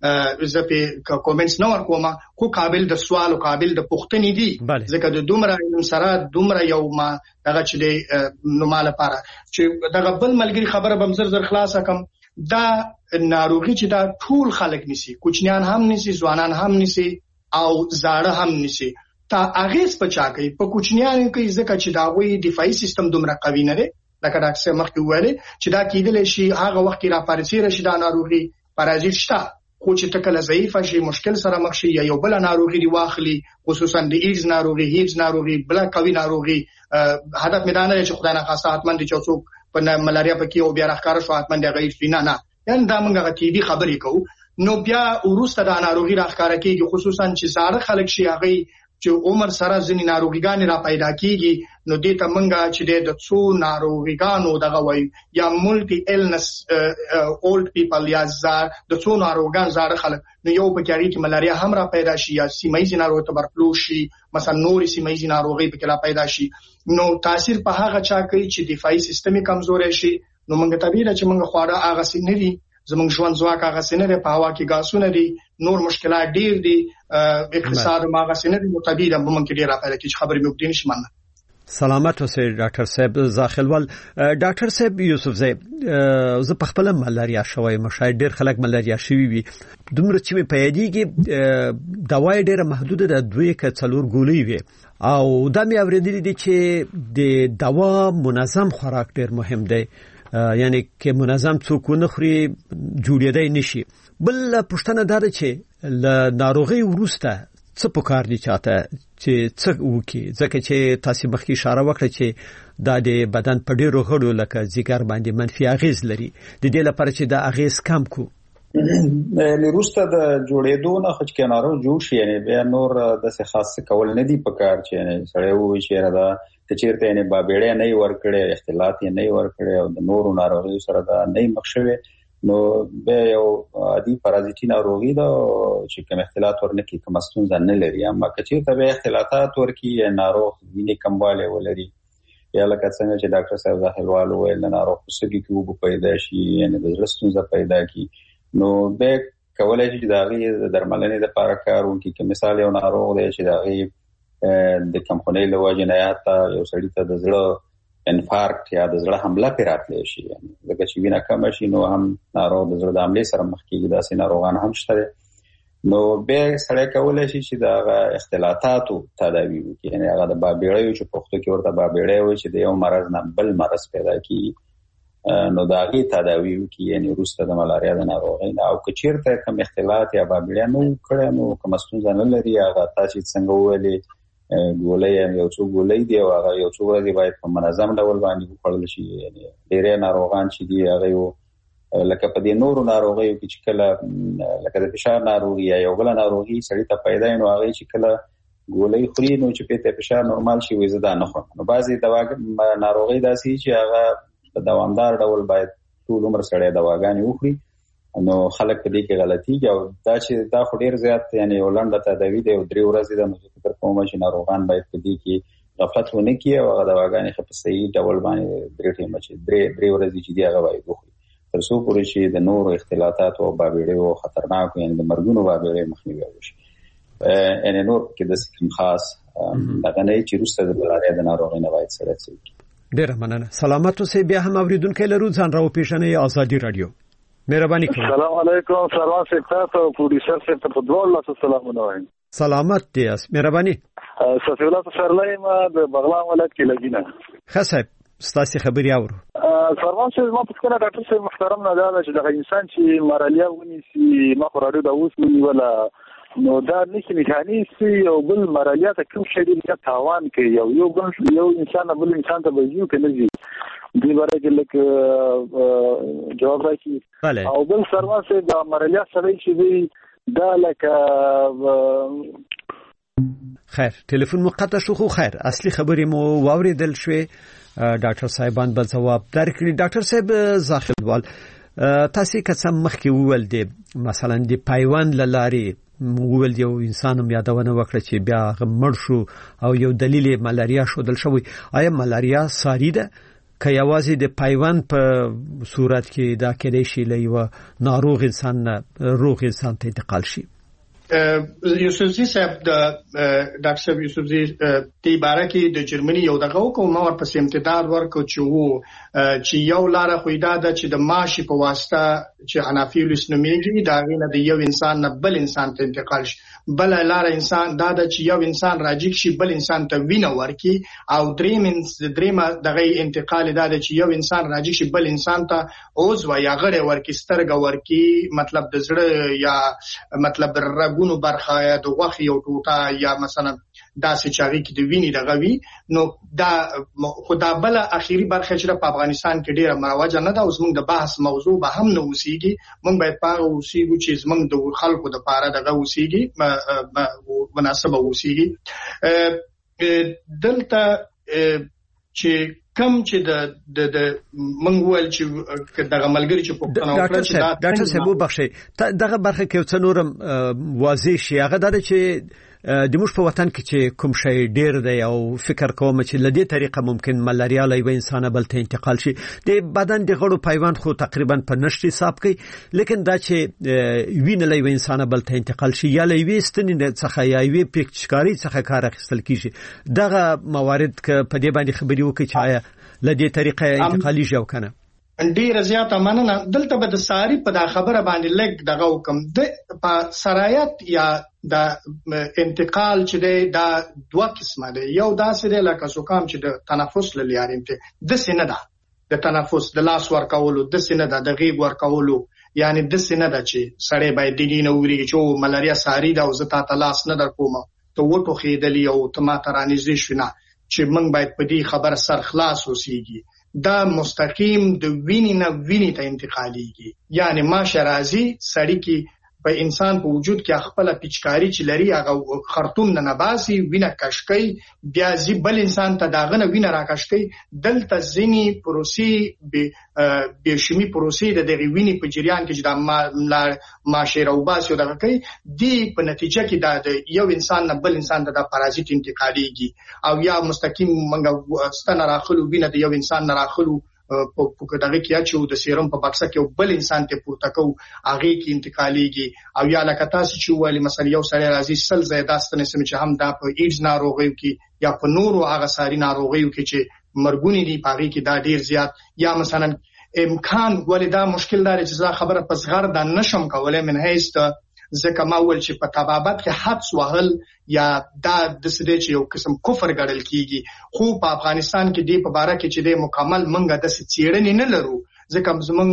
زه په کومنټس نو ورکوم خو قابل د سوال او قابل د پوښتنې دي ځکه د دومره علم سره دومره یو ما دغه چې د نوماله لپاره چې دغه بل ملګری خبره بم زر زر خلاص کم دا ناروغي چې دا ټول خلک نسی کوچنیان هم نسی ځوانان هم نسی او زاړه هم نسی تا اغیز پچا کوي په کوچنیانو کې ځکه چې دا وی دفاعي سیستم دومره قوي نه دی لکه ډاکټر صاحب مخکې ویلي چې دا کېدل شي هغه وخت کې را پارسي راشي دا ناروغي پارازیت شته خو چې تکله ضعیف شي مشکل سره مخ شي یا یو بل ناروغي دی واخلي خصوصا د ایډز ناروغي هیډز ناروغي بل قوي ناروغي هدف میدانه چې خدای نه خاصه حتمن دي چې څوک په ملاریا پکې او بیا راخاره شو حتمن دی غیر فینا نه یعنی دا موږ غتیبي خبرې کوو نو بیا ورسته د ناروغي راخاره کیږي خصوصا چې زاړه خلک شي هغه چې عمر سره ځینې ناروغیګان را پیدا کیږي نو دې ته موږ چې د څو ناروغیګانو دغه وایي یا ملټي ایلنس اولډ پیپل یا زار د څو ناروغان زاړه خلک نو یو په کې کې ملاریا هم را پیدا شي یا سیمایي ناروغي تبرکلوز شي مثلا نوري سیمایي ناروغي په کې را پیدا شي نو تاثیر په هغه چا کوي چې دفاعي سیستم کمزور شي نو موږ طبيعي چې موږ خواړه هغه سینې دي زموږ ژوند ځواک هغه سینې دی په هوا کې غاسونه دي نور مشکلات ډیر دي اقتصاد هغه سینې دي طبيعي د موږ کې ډیر راپېل کې خبرې مې وکړې نشم نه سلامت اوسئ ډاکټر صاحب زاخلوال ډاکټر صاحب یوسف زئی زه په خپل ملاریا شوی مشاهد ډیر خلک ملاریا شوی وي دومره چې په یادېږي دوايي ډیره محدوده ده دوی کې څلور ګولۍ وي او دا مې اوریدلي دي چې د دوا منظم خوراک ډیر مهم دی یعنی کې منظم څوک نه خوري جوړېدای نشي بل پښتنه دار چې ل ناروغي ورسته څه پکار دي چاته چې څه وکي ځکه چې تاسو مخکې اشاره وکړه چې دا د بدن په ډیرو غړو لکه ځیګر باندې منفي اغیز لري د دې لپاره چې دا اغیز کم کو لروسته د جوړېدو نه خو چې ناروغ جوړ شي یعنی بیا نور د څه خاص کول نه دی پکار چې یعنی سړی وایي چې را دا کچیرته یعنی بابېړې نه ورکړي اختلاط یې نه ورکړي او د نورو ناروغیو سره دا نه مخشوي نو به یو عادي پارازیټي ناروغي دا چې کوم اختلاط ورنکي کوم ستونزه نه لري اما کچیرته به اختلاطات ورکي ناروغ ویني کمواله ولري یا لکه څنګه چې ډاکټر صاحب زاهلوال ویل ناروغ سګي کې وب پیدا شي یعنی د ستونزه پیدا کی نو به کولای شي دا غي درملنې د لپاره کارونکي کې مثال یو ناروغ دی چې دا غي د کمخونې له وجې نه یا یو سړی ته د زړه انفارکټ یا د زړه حمله پیراتلی شي یعنی لکه چې وینه کم شي نو هم ناروغ د زړه د حمله سره مخ کېږي داسې ناروغان هم شته نو به سړی کولای شي چې دا اختلاطاتو تداوی وکړي یعنی هغه د بابېړیو چې پښتو کې ورته بابېړی وایي چې د یو مرض نه بل مرض پیدا کیږي نو دا غي تداوی وکړي یعنی روسته د ملاریا د ناروغۍ او که چیرته کوم اختلاط یا بابېړیا نو کړي نو کوم ستونزه نه لري هغه تاسو څنګه ویلي ګولې یو څو ګولې دی او هغه یو څو ورځې باید په منظم ډول باندې وخوړل شي یعنی ډېر ناروغان چې دی هغه یو لکه په دې نورو ناروغیو کې چې کله لکه د فشار ناروغي یا یو بل ناروغي سړی ته پیدا نو هغه چې کله ګولې خوري نو چې په فشار نورمال شي وې زده نه خوري نو بعضي دوا ناروغي داسي چې هغه په دوامدار ډول باید ټول عمر سړی دواګانې وخوري نو خلک په دې کې غلطي او دا چې دا خو ډیر زیات یعنی ولنډه تداوی دی او درې ورځې د فکر کوم چې ناروغان باید په دې کې غفلت ونه کیه او د واګانې په صحیح ډول باندې درې ټیمه چې درې درې ورځې چې دی هغه وایي وخوري تر څو پورې چې د نورو اختلاطات او بابېړې او خطرناک یعنی د مرګونو بابېړې مخنیوي وشي. ان نور کې د سکم خاص دغه نه چې روسته د ملاریا د ناروغۍ نه باید سره څه ډیر مننه. سلامات اوسئ. بیا هم اوریدونکو لرو ځان راو پیژنې آزادي رادیو. مهرباني کوئ. السلام علیکم سروان صاحب او پروډوسر صاحب ته دوه الله سلامونه وایم. سلامت دې اس. مهرباني. صفی الله سرلای ما د بغلان ولایت کې لګینه. خصب ستاسو خبري اورو. سروان صاحب ما پوښتنه ډاکټر صاحب محترم نه دا چې د انسان چې مارالیا ونی سي ما خورادو د اوس ونی ولا نو دا نشي میخاني سي او بل مارالیا ته کوم شی دی تاوان کوي یو یو بل یو انسان بل انسان ته بيجو کنه دي دی باره کې لکه جواب راکړي او بل سروان صاحب د مارالیا سره چې دی دا لکه خیر ټلیفون مقطع شو خو خیر اصلي خبرې مو واوریدل شوې. ډاکټر صاحبان بل جواب درکړي. ډاکټر صاحب زاخلوال تاسو کڅم مخکې وول دي مثلا دی پایوان لاري وول یو انسان هم یادونه وکړه چې بیا غمړ شو او یو دلیل ملاریا شو دل شوی. آیا ملاریا ساری ده که یوازې د پایوان په صورت کې دا کېدای شي لایو ناروغ انسان روغ انسان ته انتقال شي؟ یوسفزی صاحب د ډاکټر صاحب یوسفزی د بارکه د جرمني یو دغه کوم نور په امتداد ورکو چې وو چې یو لار خو دا د چې د ماشي په واسطه چې انافیلس نومیږي دا غینه د یو انسان نه بل انسان ته انتقال شي. بل لار انسان دا د چې یو انسان راجیک شي بل انسان ته وینه ورکی او دریم دریم دغه انتقال دا د چې یو انسان راجیک شي بل انسان ته اوز و یا غړې ورکی سترګ ورکی مطلب د زړه یا مطلب ګونو برخه یا د غوخ یو ټوټه یا مثلا داسې چاغي کې د ویني دغه وی نو دا خدا بل اخیری برخه چې په افغانستان کې ډیره مروجه نه ده. اوس موږ د بحث موضوع به هم نه وسیږي. موږ باید پاره وسیږو چې موږ د خلکو د پاره دغه وسیږي مناسبه وسیږي. دلته چې کم چې د د منګول چې دغه ملګری چې پښتنه وکړه چې دا ډاکټر صاحب وبخښي دغه برخه کې څه نورم واضح شي هغه دا چې د موږ په وطن کې چې کوم شی ډیر دی او فکر کوم چې لدې طریقه ممکن ملاریا لای انسان بل ته انتقال شي. د بدن د غړو پیوند خو تقریبا په نشټي حساب کوي لیکن دا چې وین لای انسان بل ته انتقال شي یا لای وستنی څخه یا وی پکچکاری څخه کار اخیستل کیږي دغه موارد ک په دې باندې خبري وکړي چې آیا لدې طریقه انتقالي جو کنه. ډیره زیاته مننه. دلته به د ساری په دا خبره باندې لګ دغه حکم د په سرایت یا د انتقال چې دا دوه قسمه ده. یو داسې دی لکه سوکام چې د تنفس للیاریم ته د سینه ده د تنفس د لاس ورکولو د سینه ده د غیږ ورکولو یعنی د سینه ده چې سړی باید د دینه وری چې ملاریا ساری ده او زتا تلاس نه در کومه ته وټو خېدلی او تما ترانیزې شونه چې موږ باید په دې خبر سر خلاص اوسېږي. دا مستقیم د وینې نه وینې ته انتقالېږي یعنی ماشه راځي سړی کې په انسان په وجود کې خپل پیچکاری چې لري هغه خرطوم نه نباسي وینه کشکۍ بیا ځي بل انسان ته داغه نه وینه راکشکۍ دلته ځینی پروسې به بیوشیمي پروسې د دغه وینې په جریان کې چې د ماشه راوباسي او دغه کوي دی په نتیجه کې د یو انسان نه بل انسان ته د پارازیت انتقالېږي او یا مستقیم منګه ستنه راخلو وینه د یو انسان نه راخلو په دغه کې چې د سیرم په بکسه کې بل انسان ته پورته کو هغه کې انتقالېږي او یا لکه تاسو چې وایي مثلا یو سړی راځي سل زیداستنه سم چې هم دا په ایډز ناروغیو کې یا په نورو هغه ساري ناروغیو کې چې مرګونی دي پاره کې دا ډیر زیات یا مثلا امکان ولدا مشکل دار چې زه خبره پس غر د نشم کولای من هیڅ ځکه ما ول چې په تبابت کې حدس وهل یا دا د سده چې یو قسم کفر ګڼل کیږي خو په افغانستان کې دی په باره کې چې د مکمل منګه د څېړنې نه لرو ځکه زمونږ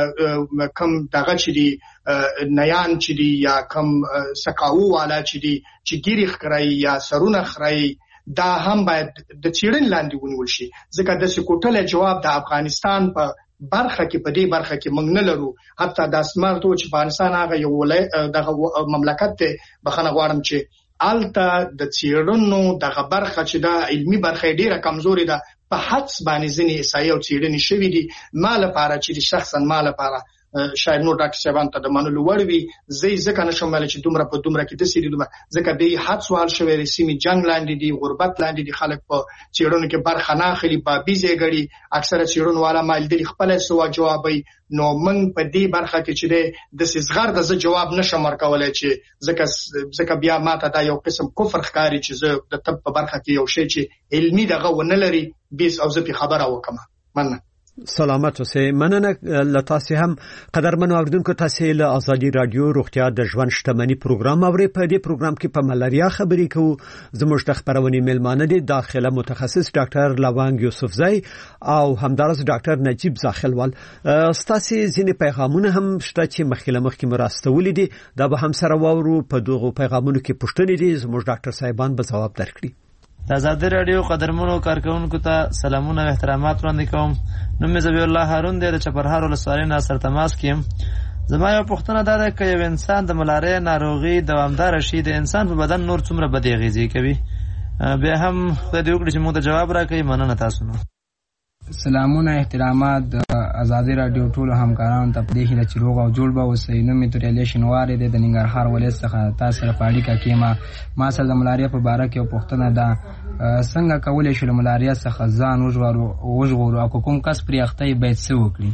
کم دغه چې دی نیان چې دی یا کم سکاو والا چې دی چې ګیری خړای یا سرونه خړای دا هم باید د څېړنې لاندې ونیول شي ځکه د سکوټل جواب د افغانستان په برخه کې په دې برخه کې موږ نه لرو حتی د اسمارتو چې افغانستان هغه یو ولای دغه مملکت ته بخنه غواړم چې الته د څېړنو دغه برخه چې دا علمي برخه ډیره کمزوري ده په حدس باندې ځنې اسایو څېړنې شوې دي مال لپاره چې شخصا مال لپاره شاید نو ډاکټر صاحبان ته د منلو وړ وي زی ځکه نشم ویل چې دومره په دومره کې د سری دومره ځکه به حد سوال شوی رسمي جنگ لاندې دي غربت لاندې دي خلک په چیرونو کې برخه نه اخلي په بيزي غړي اکثره چیرونو والا مال دي خپل سوا جوابي نو من په دې برخه کې چې د سزغر د جواب نشم ورکولای چې ځکه ځکه بیا ماته دا یو قسم کفر ښکاری چې زه د طب په برخه کې یو شی چې علمي دغه ونه لري بیس او زه په خبره وکم مننه سلامت اوسئ. مننه له تاسو هم قدرمنو اوریدونکو. تاسو له ازادي رادیو روغتیا د ژوند شتمنۍ پروګرام اورئ. په دې پروګرام کې په ملاریا خبرې کوو. زموږ د خبرونې میلمانه دي داخله متخصص ډاکټر لوانګ یوسفزئی او همدارس ډاکټر نجیب زاخلوال. ستاسو ځینې پیغامونه هم شته چې مخکله مخکې مراستولې دي دا به هم سره واورو. په دغه پیغامونو کې پوښتنې دي زموږ ډاکټر صاحبان به جواب درکړي. د ازادي رادیو قدرمنو کارکونکو ته سلامونه او احترامات وړاندې کوم. نوم مې زبیح الله هارون دی د چپرهار ولسوالۍ نه سره تماس کیم. زما یو پوښتنه دا ده چې یو انسان د ملاریا ناروغي دوامدار شي د انسان په بدن نور څومره بدې اغیزې کوي؟ بیا هم خدای دې وکړي چې موږ ته جواب راکړي. مننه تاسو نو. سلامونه احترامات د ازادي رادیو ټول همکارانو ته په دې هیله چې روغ او جوړ به اوسئ. نوم مې توریالی شینواری دی د ننګرهار ولایت څخه تاسو سره په اړیکه کې ما ما سره د ملاریا په باره کې یو پوښتنه ده. څنګه کولی شو له ملاریا څخه ځان وژغورو او کوم کس پرې اخته یې باید څه وکړي؟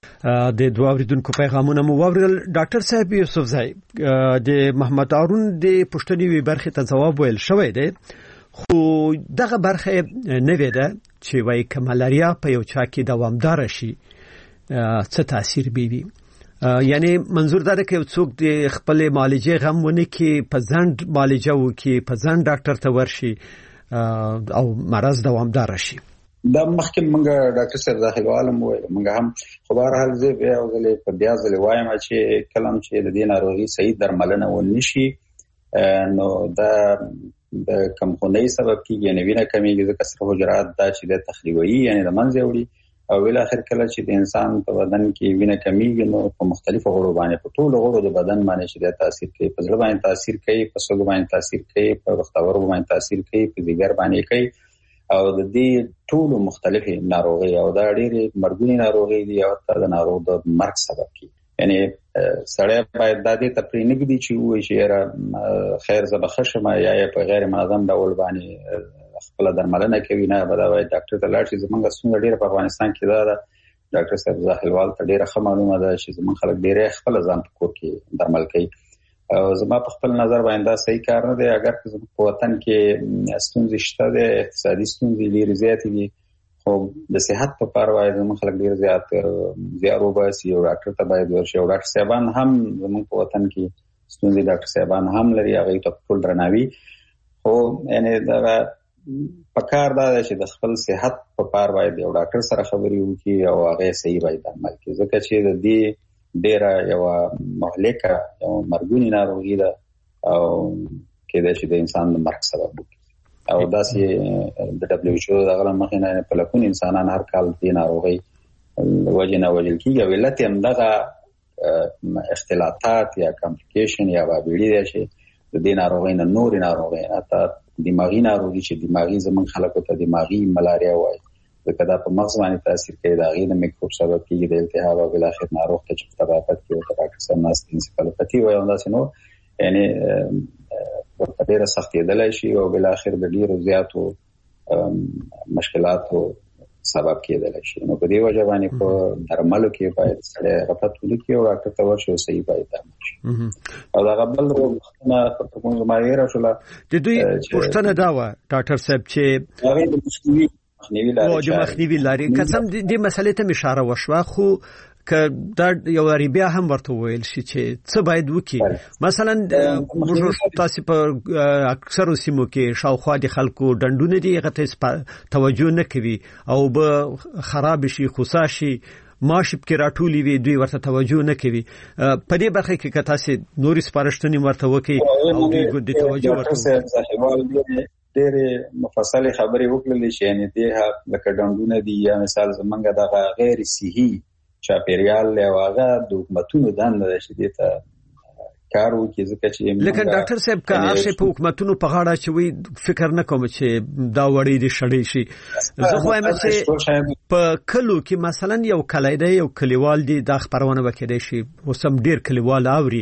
د دوه اوریدونکو پیغامونه مو واورل. ډاکټر صاحب یوسفزئی د محمد هارون د پوښتنې وی برخه ته جواب ویل شوی دی خو دغه برخه نه ویده چې وایي که ملاریا په یو چا کې دوامدار شي څه تاثیر بیوي. یعنی منظور دا ده که څوک د خپل معالجې غم ونه کې په ځند معالجه وکړي په ځند ډاکټر ته ورشي او مرض دوامدار شي. دا مخکې موږ ډاکټر صاحب زاخلوال مو موږ هم خو بهر حال زه بیا ولې په بیا ځلې وایم چې کلم چې د دې ناروغي صحیح درملنه ونشي نو دا د کمخونۍ سبب کېږي یعنی وینه کمیږي ځکه سره حجرات دا چې د تخلیوي یعنی د منځ وړي او ول اخر کله چې د انسان په بدن کې وینه کمیږي نو په مختلفو غړو باندې په ټولو غړو د بدن باندې چې د تاثیر کوي په زړه باندې تاثیر کوي په سږو باندې تاثیر کوي په وختاورو باندې تاثیر کوي په ځګر باندې کوي او د دې ټولو مختلفې ناروغي او دا ډېرې مرګونې ناروغي دي او د ناروغ د مرګ سبب کیږي. یعنی سړی باید د دې تپری نه کېږي چې وایي چې خیر زبه خشمه یا په غیر منظم ډول باندې خپل درملنه کوي نه بدا وای ډاکټر ته لاړ شي. زمونږ څنګه ډېر په افغانستان کې دا ده ډاکټر صاحب زاخلوال ته ډېر ښه معلومه ده چې زمونږ خلک ډېر خپل ځان په کور کې درمل کوي او زما په خپل نظر باندې دا صحیح کار نه دی. اگر که زموږ په وطن کې ستونزې شته ده اقتصادي ستونزې ډېرې زیاتې دي خو د صحت په پاره وای زموږ خلک ډېر زیات زیار وباسي او ډاکټر ته باید ورشي او ډاکټر صاحبان هم زموږ په وطن کې ستونزې ډاکټر صاحبان هم لري هغه ته ټول درناوي خو یعنی دا پکار دا چې د خپل صحت په پاره باید یو ډاکټر سره خبرې وکړي او هغه صحیح باید عمل کړي ځکه چې د دې ډیره یو مهلکه یو مرګونی ناروغي ده او کېدای شي د انسان د مرګ سبب وکړي او داسې د دبليو ایچ او دغه مخینه په لکون انسانان هر کال د ناروغي وجه نه وجل کیږي او علت هم دغه اختلاطات یا کمپلیکیشن یا وابېړي دي چې د دې ناروغي نه نور ناروغي اته دماغي ناروغي چې دماغي زمون خلکو ته دماغي ملاریا وایي ځکه دا په مغز باندې تاثیر کوي دا غي د میکروب سبب کیږي د التهاب او بل اخر ناروغ ته چې تبعات کوي او ډاکټر ناس انسفالوپاتي وایي دا څنګه یعنی په ډیره سختي دلای شي او بل اخر د ډیرو زیاتو مشکلاتو سبب کېدل شي نو په دې وجه باندې په درملو کې باید سره رفت ولیکي او ډاکټر ته ورشي او صحیح باید درمل شي او دا قبل روغتونه په کوم ځای راځي د دوی پښتنه دا و ډاکټر صاحب چې هغه د مخنیوي مخنیوي لاري او د مخنیوي لاري قسم دې مسلې ته اشاره وشوه خو که دا یو ریبیا هم ورته ویل شي چې څه باید وکړي مثلا موږ تاسو په اکثر سیمو کې شاوخوا د خلکو ډندونه دي هغه ته توجه نه کوي او به خراب شي خوسا شي ماشپ کې راټولي وي دوی ورته توجه نه کوي په دې برخه کې که تاسو نوري سپارښتنې ورته وکړي او دوی ګډ توجه ورته ډېر مفصل خبرې وکړلې چې یعنی دې لکه ډندونه دي یا مثال زمونږ دغه غیر صحي چاپیریال له واغه د حکومتونو دند د شدید کار وکړي ځکه چې لکه ډاکټر صاحب که هر شی په حکومتونو په غاړه چې وي فکر نه کوم چې دا وړي دي شړې شي. زه خو وایم چې په کلو کې مثلا یو کلی دی یو کلیوال دی دا خبرونه وکړي شي اوس هم ډیر کلیوال اوري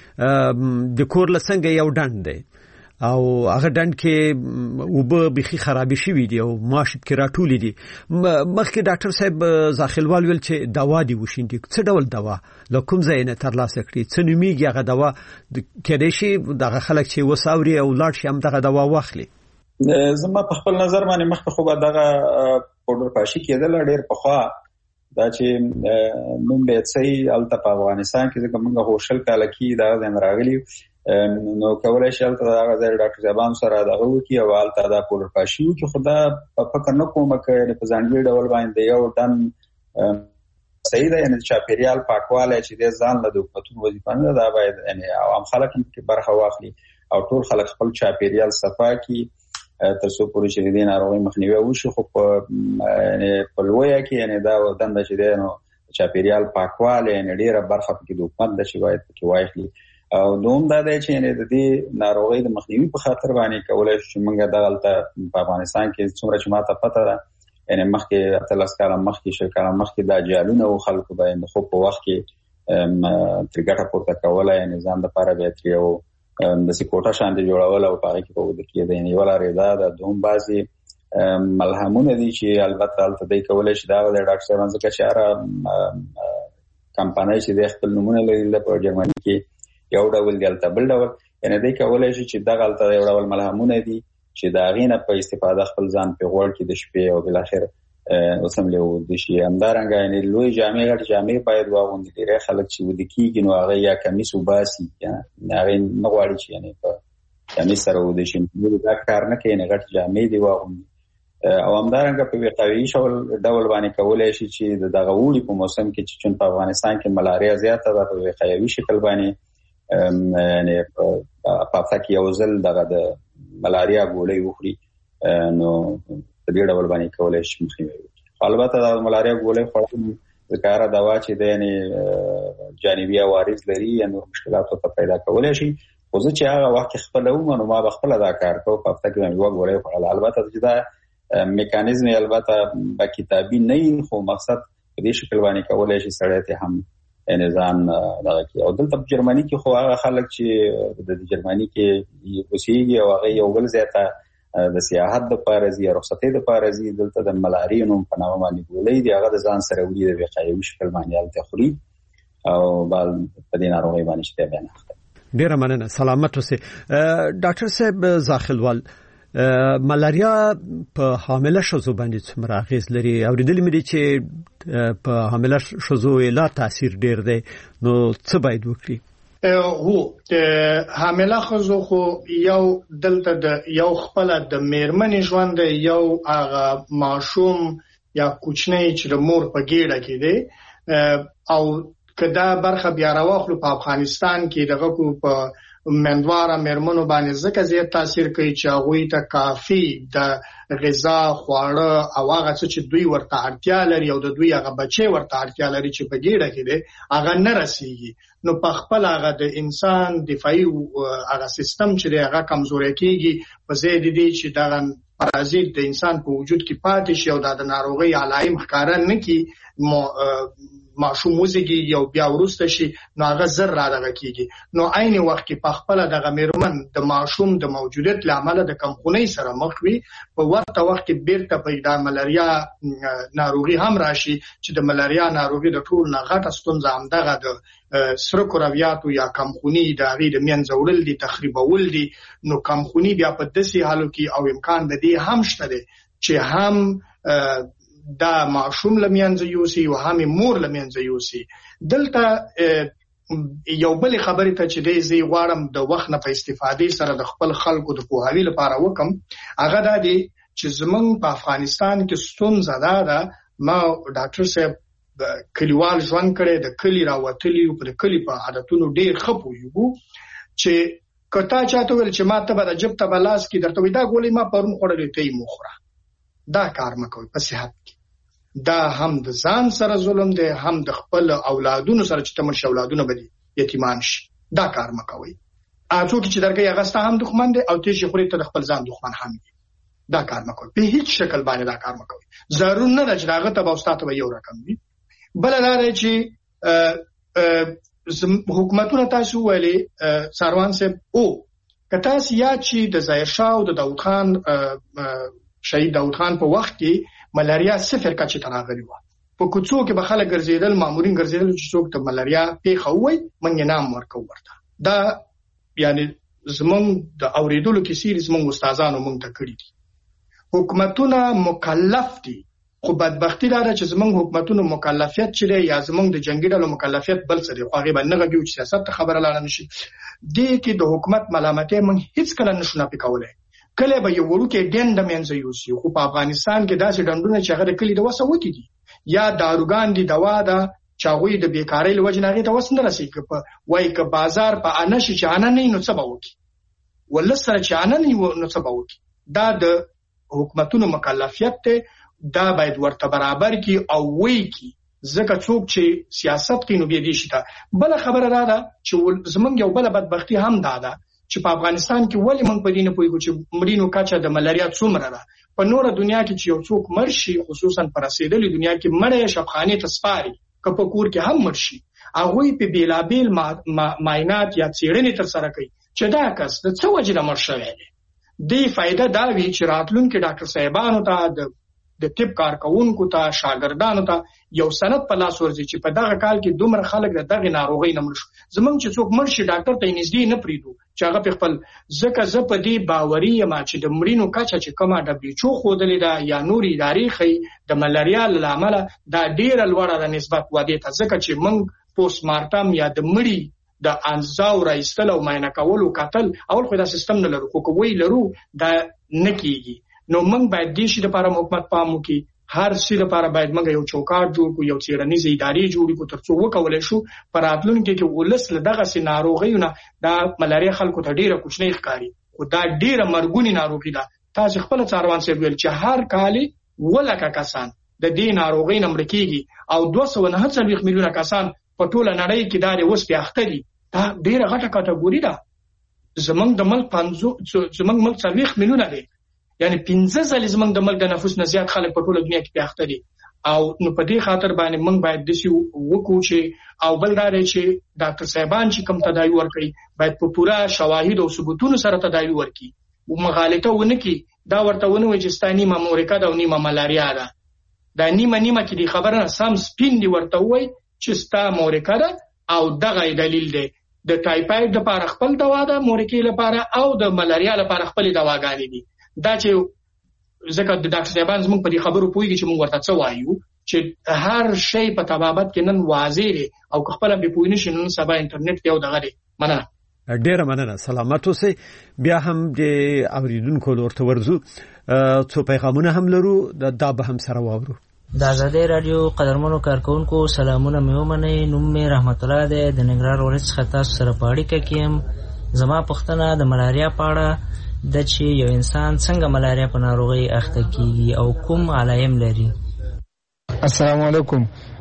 د کور لسنګ یو ډند دی او هغه ډند کې وب بخي خرابې شوی دی او ماشي کې راټولې دي. مخکې ډاکټر صاحب ځاخلوال ویل چې دوا دی وشیندي څه ډول دوا له کوم ځای نه ترلاسه کړي څه نومیږي هغه دوا کېدای شي دغه خلک چې وساوري او لاړ شي هم دغه دوا واخلي. زما په خپل نظر باندې مخکې خو به دغه پودر پاشي کېدل ډېر پخوا دا چې نوم به څه الته په افغانستان کې ځکه موږ هوشل کاله کې دا د راغلي نو کولای شي الته هغه ځای ډاکټر زبان سره دغه وکي او الته دا پودر پاشي چې خدا په فکر نه کوم چې په ځانګړي ډول باندې یو دن صحیح ده یعنی چاپیریال پاکواله چې د ځان له حکومتونو وظیفه نه ده باید یعنی عوام خلک کې برخه واخلي او ټول خلک خپل چاپیریال صفا کړي تر څو پورې چې د ناروغي مخنیوي وشي. خو په یعنی په لویا کې یعنی دا دنده چې ده نو چاپیریال پاکواله یعنی ډیره برخه کې د حکومت د شوایت کې واخلي او دوم دا دی چې یعنی د دې ناروغي د مخنیوي په خاطر باندې کولای شي موږ دغه په افغانستان کې څومره چې ماته پته ده یعنی مخکې اتلس کاله مخکې شل کاله مخکې دا جالونه او خلکو باندې خو په وخت کې ترګټه پورته کوله یعنی ځان د لپاره به تریو د سکوټا شان دي جوړول او پاره کې په ود کې د یعنی ولا رضا د دوم بازي ملهمونه دي چې البته البته د کولای شي دا د ډاکټر صاحب څخه چاره کمپنۍ چې د خپل نمونه لري په جرمني کې یو ډول دلته بل ډول یعنی د کولای شي چې دا غلطه یو ډول ملهمونه دي چې دا غینه په استفاده خپل ځان په غوړ کې د شپې او بل اخر اوسم له د شي همدارنګ یعنی لوی جامع غټ جامع باید واغوندي ډیره خلک چې ود کېږي نو هغه یا کمیس وباسي یا هغه نه غواړي چې یعنی په کمیس سره ود شي نو دا کار نه کوي نه غټ جامع دی واغوندي او همدارنګ په وقایوي شول ډول باندې کولای شي چې دغه وړي په موسم کې چې چون په افغانستان کې ملاریا زیاته ده په وقایوي شکل باندې یعنی په پاتہ کې یو ځل دغه د ملاریا ګولۍ وخوري نو په دې ډول باندې کولای شي مخنیوي وکړي. البته د ملاریا ګولۍ خورل ذکر دوا چې د یعنی جانبي عوارض لري یا نور مشکلات ته پیدا کولای شي خو چې هغه وخت خپل و نو ما خپل دا کار کوم په پاتہ کې یو ګولۍ خورل. البته چې دا میکانیزم البته با کتابي نه خو مقصد په دې شکل باندې کولای شي سړی ته هم نظام دغه کې او دلته په جرمني کې خو هغه خلک چې د جرمني کې اوسېږي او هغه یو بل ځای د سیاحت د پارزي یا رخصتۍ د پارزي دلته د ملاریا نوم په نامه باندې ګولۍ دی هغه د ځان سره وړي د وقایوي شکل باندې الته خوري او بل په دې ناروغي باندې شته بیان اخلي. ډیره مننه سلامت اوسئ. ډاکټر صاحب ځاخلوال ملاریا په حامله شوزو باندې څومره اغیز لري او د دې مې چې په حامله شوزو لا تاثیر ډیر دی نو څه باید وکړي؟ هو د حامله خزو خو یو دلته د یو خپل د میرمنې ژوند یو هغه ماشوم یا کوچنی چې د مور په ګیډه کې دی او کدا برخه بیا راوخلو په افغانستان کې دغه کو په مندواره میرمنو باندې ځکه زیات تاثیر کوي چې هغه ته کافي د غذا خواړه او هغه چې دوی ورته اړتیا لري او د دوی هغه بچي ورته اړتیا لري چې په ګیډه کې دي هغه نه رسیږي نو په خپل هغه د انسان دفاعي هغه سیستم چې هغه کمزوري کیږي په زیات دي چې دغه پرازیت د انسان په وجود کې پاتې شي او د ناروغي علایم ښکارا نه کی ماشوم وزګي یو بیا ورسته شي نو هغه زر را دغه کیږي نو عین وخت کې په خپل دغه میرمن د ماشوم د موجودیت لامل د کمخونی سره مخ وي په ورته وخت کې بیرته پیدا ملاریا ناروغي هم راشي چې د ملاریا ناروغي د ټول نه غټه ستونزه هم دغه د سره کرویاتو یا کمخونی د غیر منځوړل دي تخریبول دي نو کمخونی بیا په دسي حالو کې او امکان د دې هم شته دي چې هم دا معشوم لمینځ یوسي او هم مور لمینځ یوسي دلته یو بل خبرې ته چې دی زی غواړم د وخت نه په استفادې سره د خپل خلکو د پوهاوی لپاره وکم هغه دا دی چې زمونږ په افغانستان کې ستونزه ده دا ما ډاکټر صاحب کلیوال ژوند کړي د کلی راوتلی او په کلی په عادتونو ډیر خپو یو چې کتا چاته ول چې ما ته به جب ته بلاس کې درته ودا ګولې ما پرون خورلې ته مخره دا کار مکوي په صحت کې دا هم د ځان سره ظلم دی هم د خپل اولادونو سره چې تمر شولادونه بدی یتیمان شي دا کار مکوئ. اڅو کې چې درګي هغه ستا هم دښمن دی او تیشي خوري ته د خپل ځان دښمن هم دی. دا کار مکوئ په هیڅ شکل باندې دا کار مکوئ. ضرور نه ده چې هغه ته او ستاسو یو رقم وي. بل لاره چې حکومتونه تاسو ویلي ساروان صاحب او کته سیا چې د ظاهر شاه او د داوود خان شهید داوود خان په وخت کې ملاریا صفر کچې تراغلی و. په کوڅو کې به خلک ګرځیدل، مامورین ګرځیدل چې څوک ته ملاریا پیښه وای منګ نام ورکو ورته. دا یعنی زمونږ د اوریدلو کې سیر زمونږ استادانو مونږ ته کړی دي. حکومتونه مکلف دي، خو بدبختی دا ده چې زمونږ حکومتونو مکلفیت چې دی یا زمونږ د جنگي ډلو مکلفیت بل څه دی، خو هغه باندې غږیو چې سیاست خبره لاله نشي. دې کې د حکومت ملامتۍ مونږ هیڅ کله نشو نه پکولای. کله به یو ورو کې ډند منځ یوسي، خو په افغانستان کې داسې ډندونه چې هغه د کلی د وسه وتی دي یا داروګان دي دوا ده چاغوی د بیکاری لوجه نه ته وسنه رسي ک په وای ک بازار په انشي چې انا نه نو څه باوکی ول سره چې انا نه نو څه باوکی. دا د حکومتونو مکلفیت ته دا باید ورته برابر کی او وی کی ځکه څوک چې سیاست کوي نو به دي شته. بل خبره را ده چې زمونږ یو بل بدبختی هم دا ده چې په افغانستان کې ولې موږ په دې نه پوهیږو چې مړینو کچه د ملاریا څومره ده. په نوره دنیا کې چې یو څوک مرشي خصوصا پر رسیدلې دنیا کې مړې شفخانه تسپاري کپه کور کې هم مرشي هغه په بیلابیل معاینات یا څېړنې تر سره کوي چې دا کس د څه وجه د مرشوي دی. دې فائدہ دا وی چې راتلونکي ډاکټر صاحبانو ته د د طب کارکونکو ته شاګردانو ته یو سند په لاس ورځي چې په دغه کال کې دومره خلک د دغه ناروغي نه مړ شو. زمونږ چې څوک مړ شي ډاکټر ته نږدې نه پریدو چې هغه په خپل ځکه زه په دې باوري یم چې د مړینو کچه چې کومه دبليو خودلې ده یا نوري تاریخي د ملاریا لامل دا ډیر لوړه ده نسبت ودی ته ځکه چې موږ پوسټ مارټم یا د مړی د انزاو راایستل او معاینه کول او قتل اول خو دا سیستم نه لرو خو کوی لرو دا نکېږي. نو موږ باید د شي لپاره حکومت پام وکړي، هر شي لپاره باید موږ یو چوکاټ جوړ کړو، یو څېړنیزه ادارې جوړ کړو ترڅو وکولای شو پر راتلونکي کې ولس له دغه سي ناروغیونه دا ملاریا خلکو ته ډیره کوچنی ښکاري خو دا ډیره مرګونی ناروغي ده. تاسو خپل څاروان سره ویل چې هر کال ولکه کسان د دې ناروغۍ نه مړ کیږي او دوه سوه نه څلوېښت میلیونه کسان په ټوله نړۍ کې دا د وس په اخته دي. دا ډیره غټه کټګوري ده. زمونږ د ملک پنځه زمونږ ملک څلوېښت میلیونه دی، یعنی پنځه ځلې زمونږ د ملک د نفوس نه زیات خلک په ټوله دنیا کې په اخته دي. او نو په دې خاطر باندې موږ باید د سی وکړو چې او بل دا دی چې ډاکټر صاحبان چې کوم تداوی ورکړي باید په پوره شواهد او ثبوتونو سره تداوی ورکړي او مغالطه ونه کړي. دا ورته ونه وي چې ستاني مامورکا دا او نیمه ملاریا ده. دا نیمه نیمه کې دی خبره نه سم سپین دی ورته وي چې ستا مورکا ده او دغه دلیل دی. د ټایفاید لپاره خپل دوا ده، مورکې لپاره او د ملاریا لپاره خپل دواګانې دي. دا چې ځکه د ډاکټر صاحبان زموږ په دې خبرو پوهیږي چې موږ ورته څه وایو چې هر شی په تبابت کې نن واضح دی او خپل به پوه نشي نن سبا انټرنیټ ته یو دغه دی. مننه ډیره مننه. سلامت اوسئ. بیا هم د اوریدونکو لورته ورزو څو پیغامونه هم لرو دا به هم سره واورو. د آزادۍ رادیو قدرمنو کارکونکو سلامونه مې ومنئ. نوم مې رحمت الله دی، د ننګرهار ولایت څخه تاسو سره په اړیکه کې یم. زما پوښتنه د ملاریا په اړه د چې یو انسان څنګه ملاریا په ناروغي اخته کیږي او کوم علایم لري. السلام علیکم.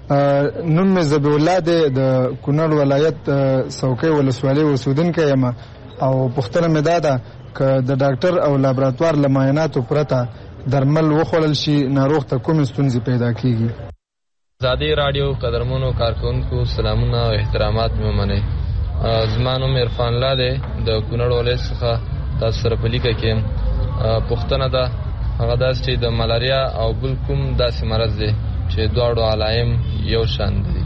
نوم مې زبی الله دی، د کونړ ولایت څوکۍ ولسوالۍ اوسیدونکی یم او پوښتنه مې دا ده که د ډاکټر او لابراتوار له معایناتو پرته درمل وخوړل شي ناروغ ته کومې ستونزې پیدا کیږي. آزادۍ رادیو قدرمنو کارکونکو سلامونه او احترامات مې ومنئ. زما نوم عرفان الله دی، د کونړ ولایت څخه تاسو سره په لیکه کې پوښتنه ده هغه داسې چې د ملاریا او بل کوم داسې مرض دی چې دواړو علایم یو شان دي.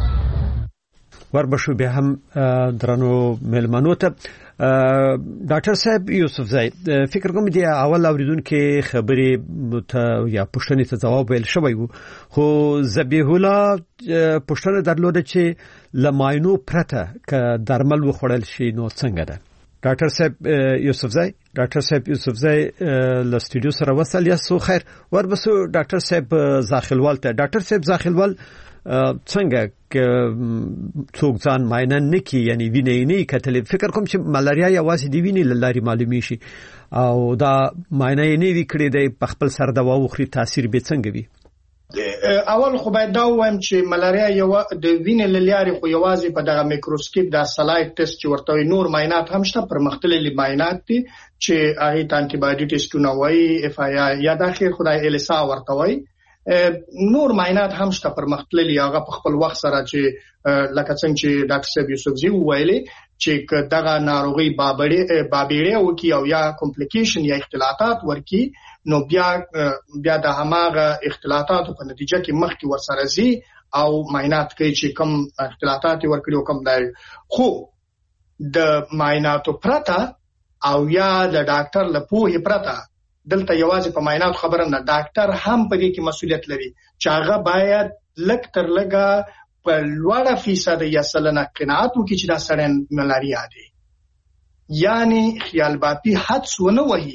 وربشو بیا هم درنو ملمنو ته ډاکټر صاحب یوسف زئی فکر کوم دی اول اوریدونکو خبرې ته یا پوښتنې ته جواب ویل شوی وو، خو ذبیح الله پوښتنه درلوده چې لماینو پرته ک درمل وخوړل شي نو څنګه ده. ډاکټر صاحب یوسف زئی ډاکټر صاحب یوسف زئی له سټوډیو سره وصل یا سو خیر وربسو ډاکټر صاحب زاخلوال ته ډاکټر صاحب زاخلوال څنګه ک څوک ځان معاینه نکي یعنی وینې نه کتل فکر کوم چې ملاریا یوازې دی وینې لاري معلومي شي او دا معاینه نه وی کړی دی په خپل سر دوا وخوري تاثیر به څنګه وي. اول خو باید دا وایم چې ملاریا یو د وینې للیاري خو یوازې په دغه میکروسکوپ د سلایډ ټیسټ چې ورته نور معاینات هم شته پرمختللي معاینات دي چې هغه ته انټي باډي ټیسټونه وایي اف آی آی یا د اخر خدای ال اس ا ورته وایي نور معاینات هم شته پرمختللي هغه په خپل وخت سره چې لکه څنګه چې ډاکټر صاحب یوسفزي ویلي چې دغه ناروغي بابړې بابېړې او کی او یا کمپلیکیشن یا اختلاطات ورکی نو بیا بیا د هماغه اختلاطاتو په نتیجه کې مخکې ورسره زی او معاینات کوي چې کم اختلاطات ورکړي او کم دی خو د معایناتو پرته او یا د ډاکټر له پوهې پرته دلته یوازې په معاینات خبره نه ډاکټر هم په دې کې مسؤلیت لري چې هغه باید لک تر لګه په لوړه فیصد یا سلنه قناعت وکړي چې دا سړی ملاریا دی یعنی خیال باپی حدس ونه وهي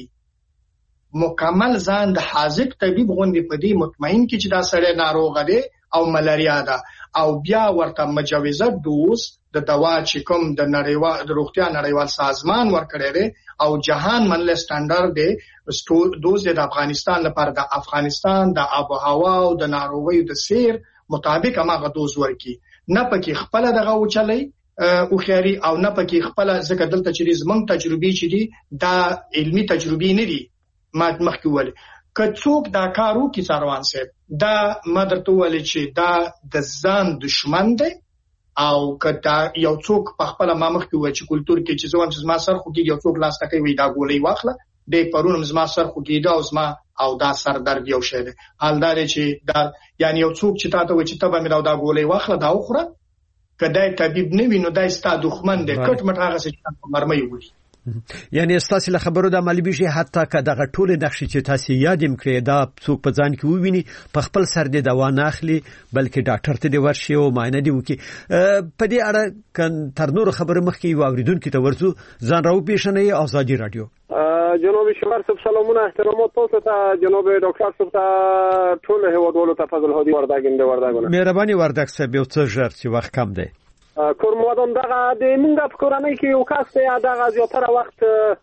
مکمل ځان د حاذق طبيب غوندي په دې مطمئن کې چې دا سړی ناروغ دی او ملاریا ده او بیا ورته مجوزه دوز د دوا چې کوم د نړیوال د روغتیا نړیوال سازمان ورکړی دی او جهان منل سټانډرډ دی دوز د افغانستان لپاره د افغانستان د آب و هوا او د ناروغیو د سیر مطابق هغه دوز ورکی نه پکې خپل دغه وچلای او خیاري او نه پکې خپل ځکه دلته چې زمونږ تجربې چې دي دا علمي تجربې نه دي ما مخکې ویل کڅوک دا کارو کې سروان صاحب دا مدرته ول چې دا د ځان دشمن دی او کدا یو څوک په خپل مامخ کې و چې کلچر کې چې زوم چې ما سر خو کې یو څوک لاس تکي وي دا ګولې واخله د پرونم زما سر خو کې دا او زما او دا سر درد یو شی دی حالدار چې دا یعنی یو څوک چې تاسو و چې تبه مې دا ګولې واخله دا خوره کدا طبيب نه ویني دا ستاسو دښمن دی کټ مټ هغه څه په مرمۍ وړي یعنی استاسو له خبرو د عملی بشي حتی که دغه ټول نقشې چې تاسو یادم کړی دا څوک په ځان کې وویني په خپل سر دی دوا نه اخلي بلکې ډاکټر ته دی ورشي او معاینه دی وکي په دې اړه تر نور خبره مخکې واوریدونکو ته ورسو ځان راو پیښنې ازادي رادیو جناب شمار صاحب سلامونه احترامات تاسو ته جناب ډاکټر صاحب ته ټول هوادارو ته فضل هادي وردګنده وردګونه مهرباني وردګ صاحب یو څه ژر چې وخت کم دی کورمادم دغه د مونږ په کورنۍ کې یو کس دی دغه زیاتره وخت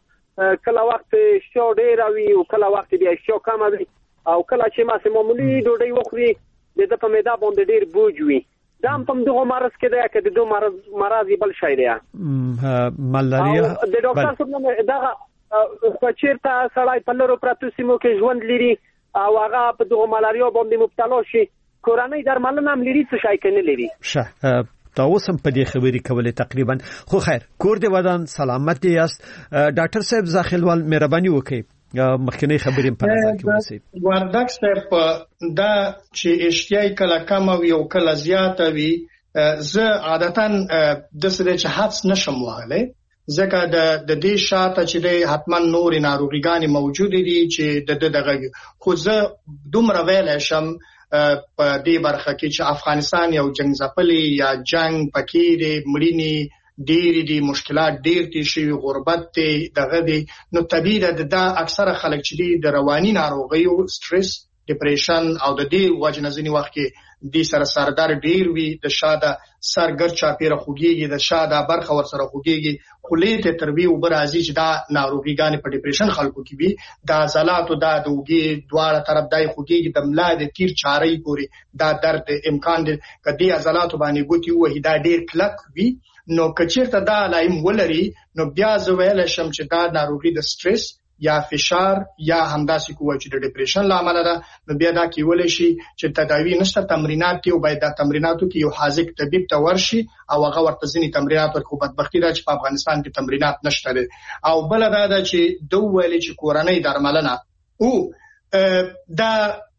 کله وخت شو ډیر وي او کله وخت بیا شو کم وي او کله چې ما معمولی ډوډۍ وخوري د په معده باندې ډیر بوج وي دا هم په دغه مرض کې دی چې د دوه مرض مرض بل شي دی ملاریا د ډاکټر صاحب دغه چیرته سړی په لورو پراتو سیمو کې ژوند لري او هغه په دغه ملاریا باندې مبتلا شي کورنۍ درملنه هم لري څه شي کنه لري شه تاسو په دې خبرې کولې تقریبا خو خیر کور دی ودان سلامت یاست ډاکټر صاحب زاخیلوال مهرباني وکړئ مخکنی خبرې په نظر کې ونیسئ وردګ صاحب دا چې اشتیاي کله کم وي او کله زیات وي زه عادتاً د څه چې حدس نشم وهلای ځکه د د دې شاته چې د حتمان نور ناروغیګانی موجود دي چې د دغه خو زه دومره ویل شم په دې برخه کې چې افغانستان یو جنگ ځپلي یا جنگ پکې دی مړینی ډېر دي مشکلات ډېر دي شي غربت دی دغه دی نو طبيعي ده دا اکثره خلک چې دي د رواني ناروغیو سټرس ډیپریشن او د دې وجنځنی وخت کې د سر سردار ډیر وی د شاده سرګر چاپیره خوږیږي د شاده برخه ور سره خوږیږي خلیته تروی او برازي چې دا ناروغیګان په ډیپریشن خلکو کې وي دا عضلات او دا دوګي دواړه طرف دای خوږیږي د ملا د تیر چارې پوری دا درد امکان دی کدي عضلات باندې ګوتی وې دا ډیر کلک وي نو کچیرته دا لایم ولري نو بیا زه ویل شم چې دا ناروغي د سټرس یا فشار یا همداسې کوه چې د ډیپریشن لامل ده نو بیا دا کیول شي چې تداوی نشته تمرینات دی او باید دا تمریناتو کې یو حاذق طبيب ته ورشي او هغه ورته ځینی تمرینات ورکو بدبختی ده چې په افغانستان کې تمرینات نشته او بل دا ده چې دوه ویل چې کورنۍ درملنه او دا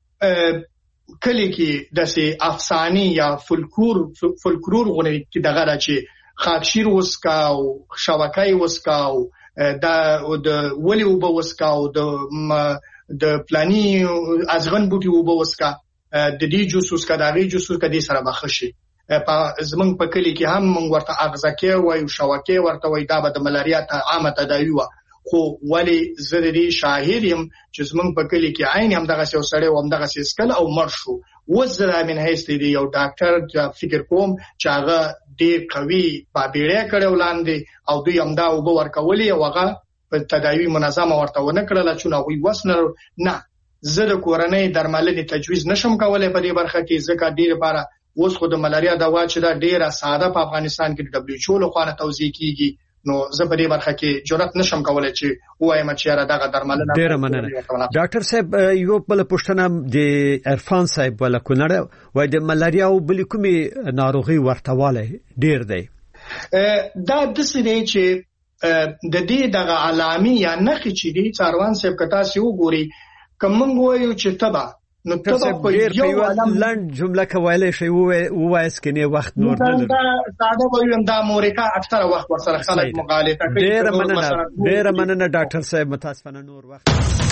کلی کې د سي افساني یا فولکلور فولکلور غونې کې دغه چې خاکشیر وسکاو شوکای وسکاو دا د ولی وب وسکاو د د پلاني ازغن بوټي وب وسکا د دې جوس وسکا د غي جوس وسکا د سره بخشي په زمنګ په کلی کې هم موږ ورته اغزکه وای شوکه ورته وای دا د ملاریا ته عامه تداوی و خو ولی زری شاهدیم چې زمنګ په کلی کې عین هم دغه یو سړی و هم دغه سکل او مر شو وزره من هیڅ دی یو ډاکټر چې فکر کوم چې هغه ډیر قوي بابیړې کړو لاندې او دوی هم دا وب ورکولې او هغه په تداوی منظمه ورته ونه کړل چې نو وی وسنر نه زه د کورنۍ درملنې تجویز نشم کولای په دې برخه کې ځکه ډیر لپاره اوس خو د ملاریا دوا چې دا ډیره ساده په افغانستان کې د دبليو ایچ او له خوا توزیع کیږي نو زه په دې برخه کې جرأت نشم کولای چې وایم چې را دغه درملنه ډیره مننه. ډاکټر صاحب یو بل پوښتنه د عرفان صاحب ولا کونړ وای د ملاریا او بل کومي ناروغي ورتواله ډیر دی دا د سړي چې د دې دغه علامې یا نښې چې دي څاروان صاحب کتا سی وګوري کوم وایو چې تبا نو تبا په یو لند جمله کوله شی وای سکنه وخت نور نه دا ساده وایم دا امریکا اکثره وخت ورسره خلک مغالطه کوي. ډیر مننه ډیر مننه ډاکټر صاحب متاسفانه نور وخت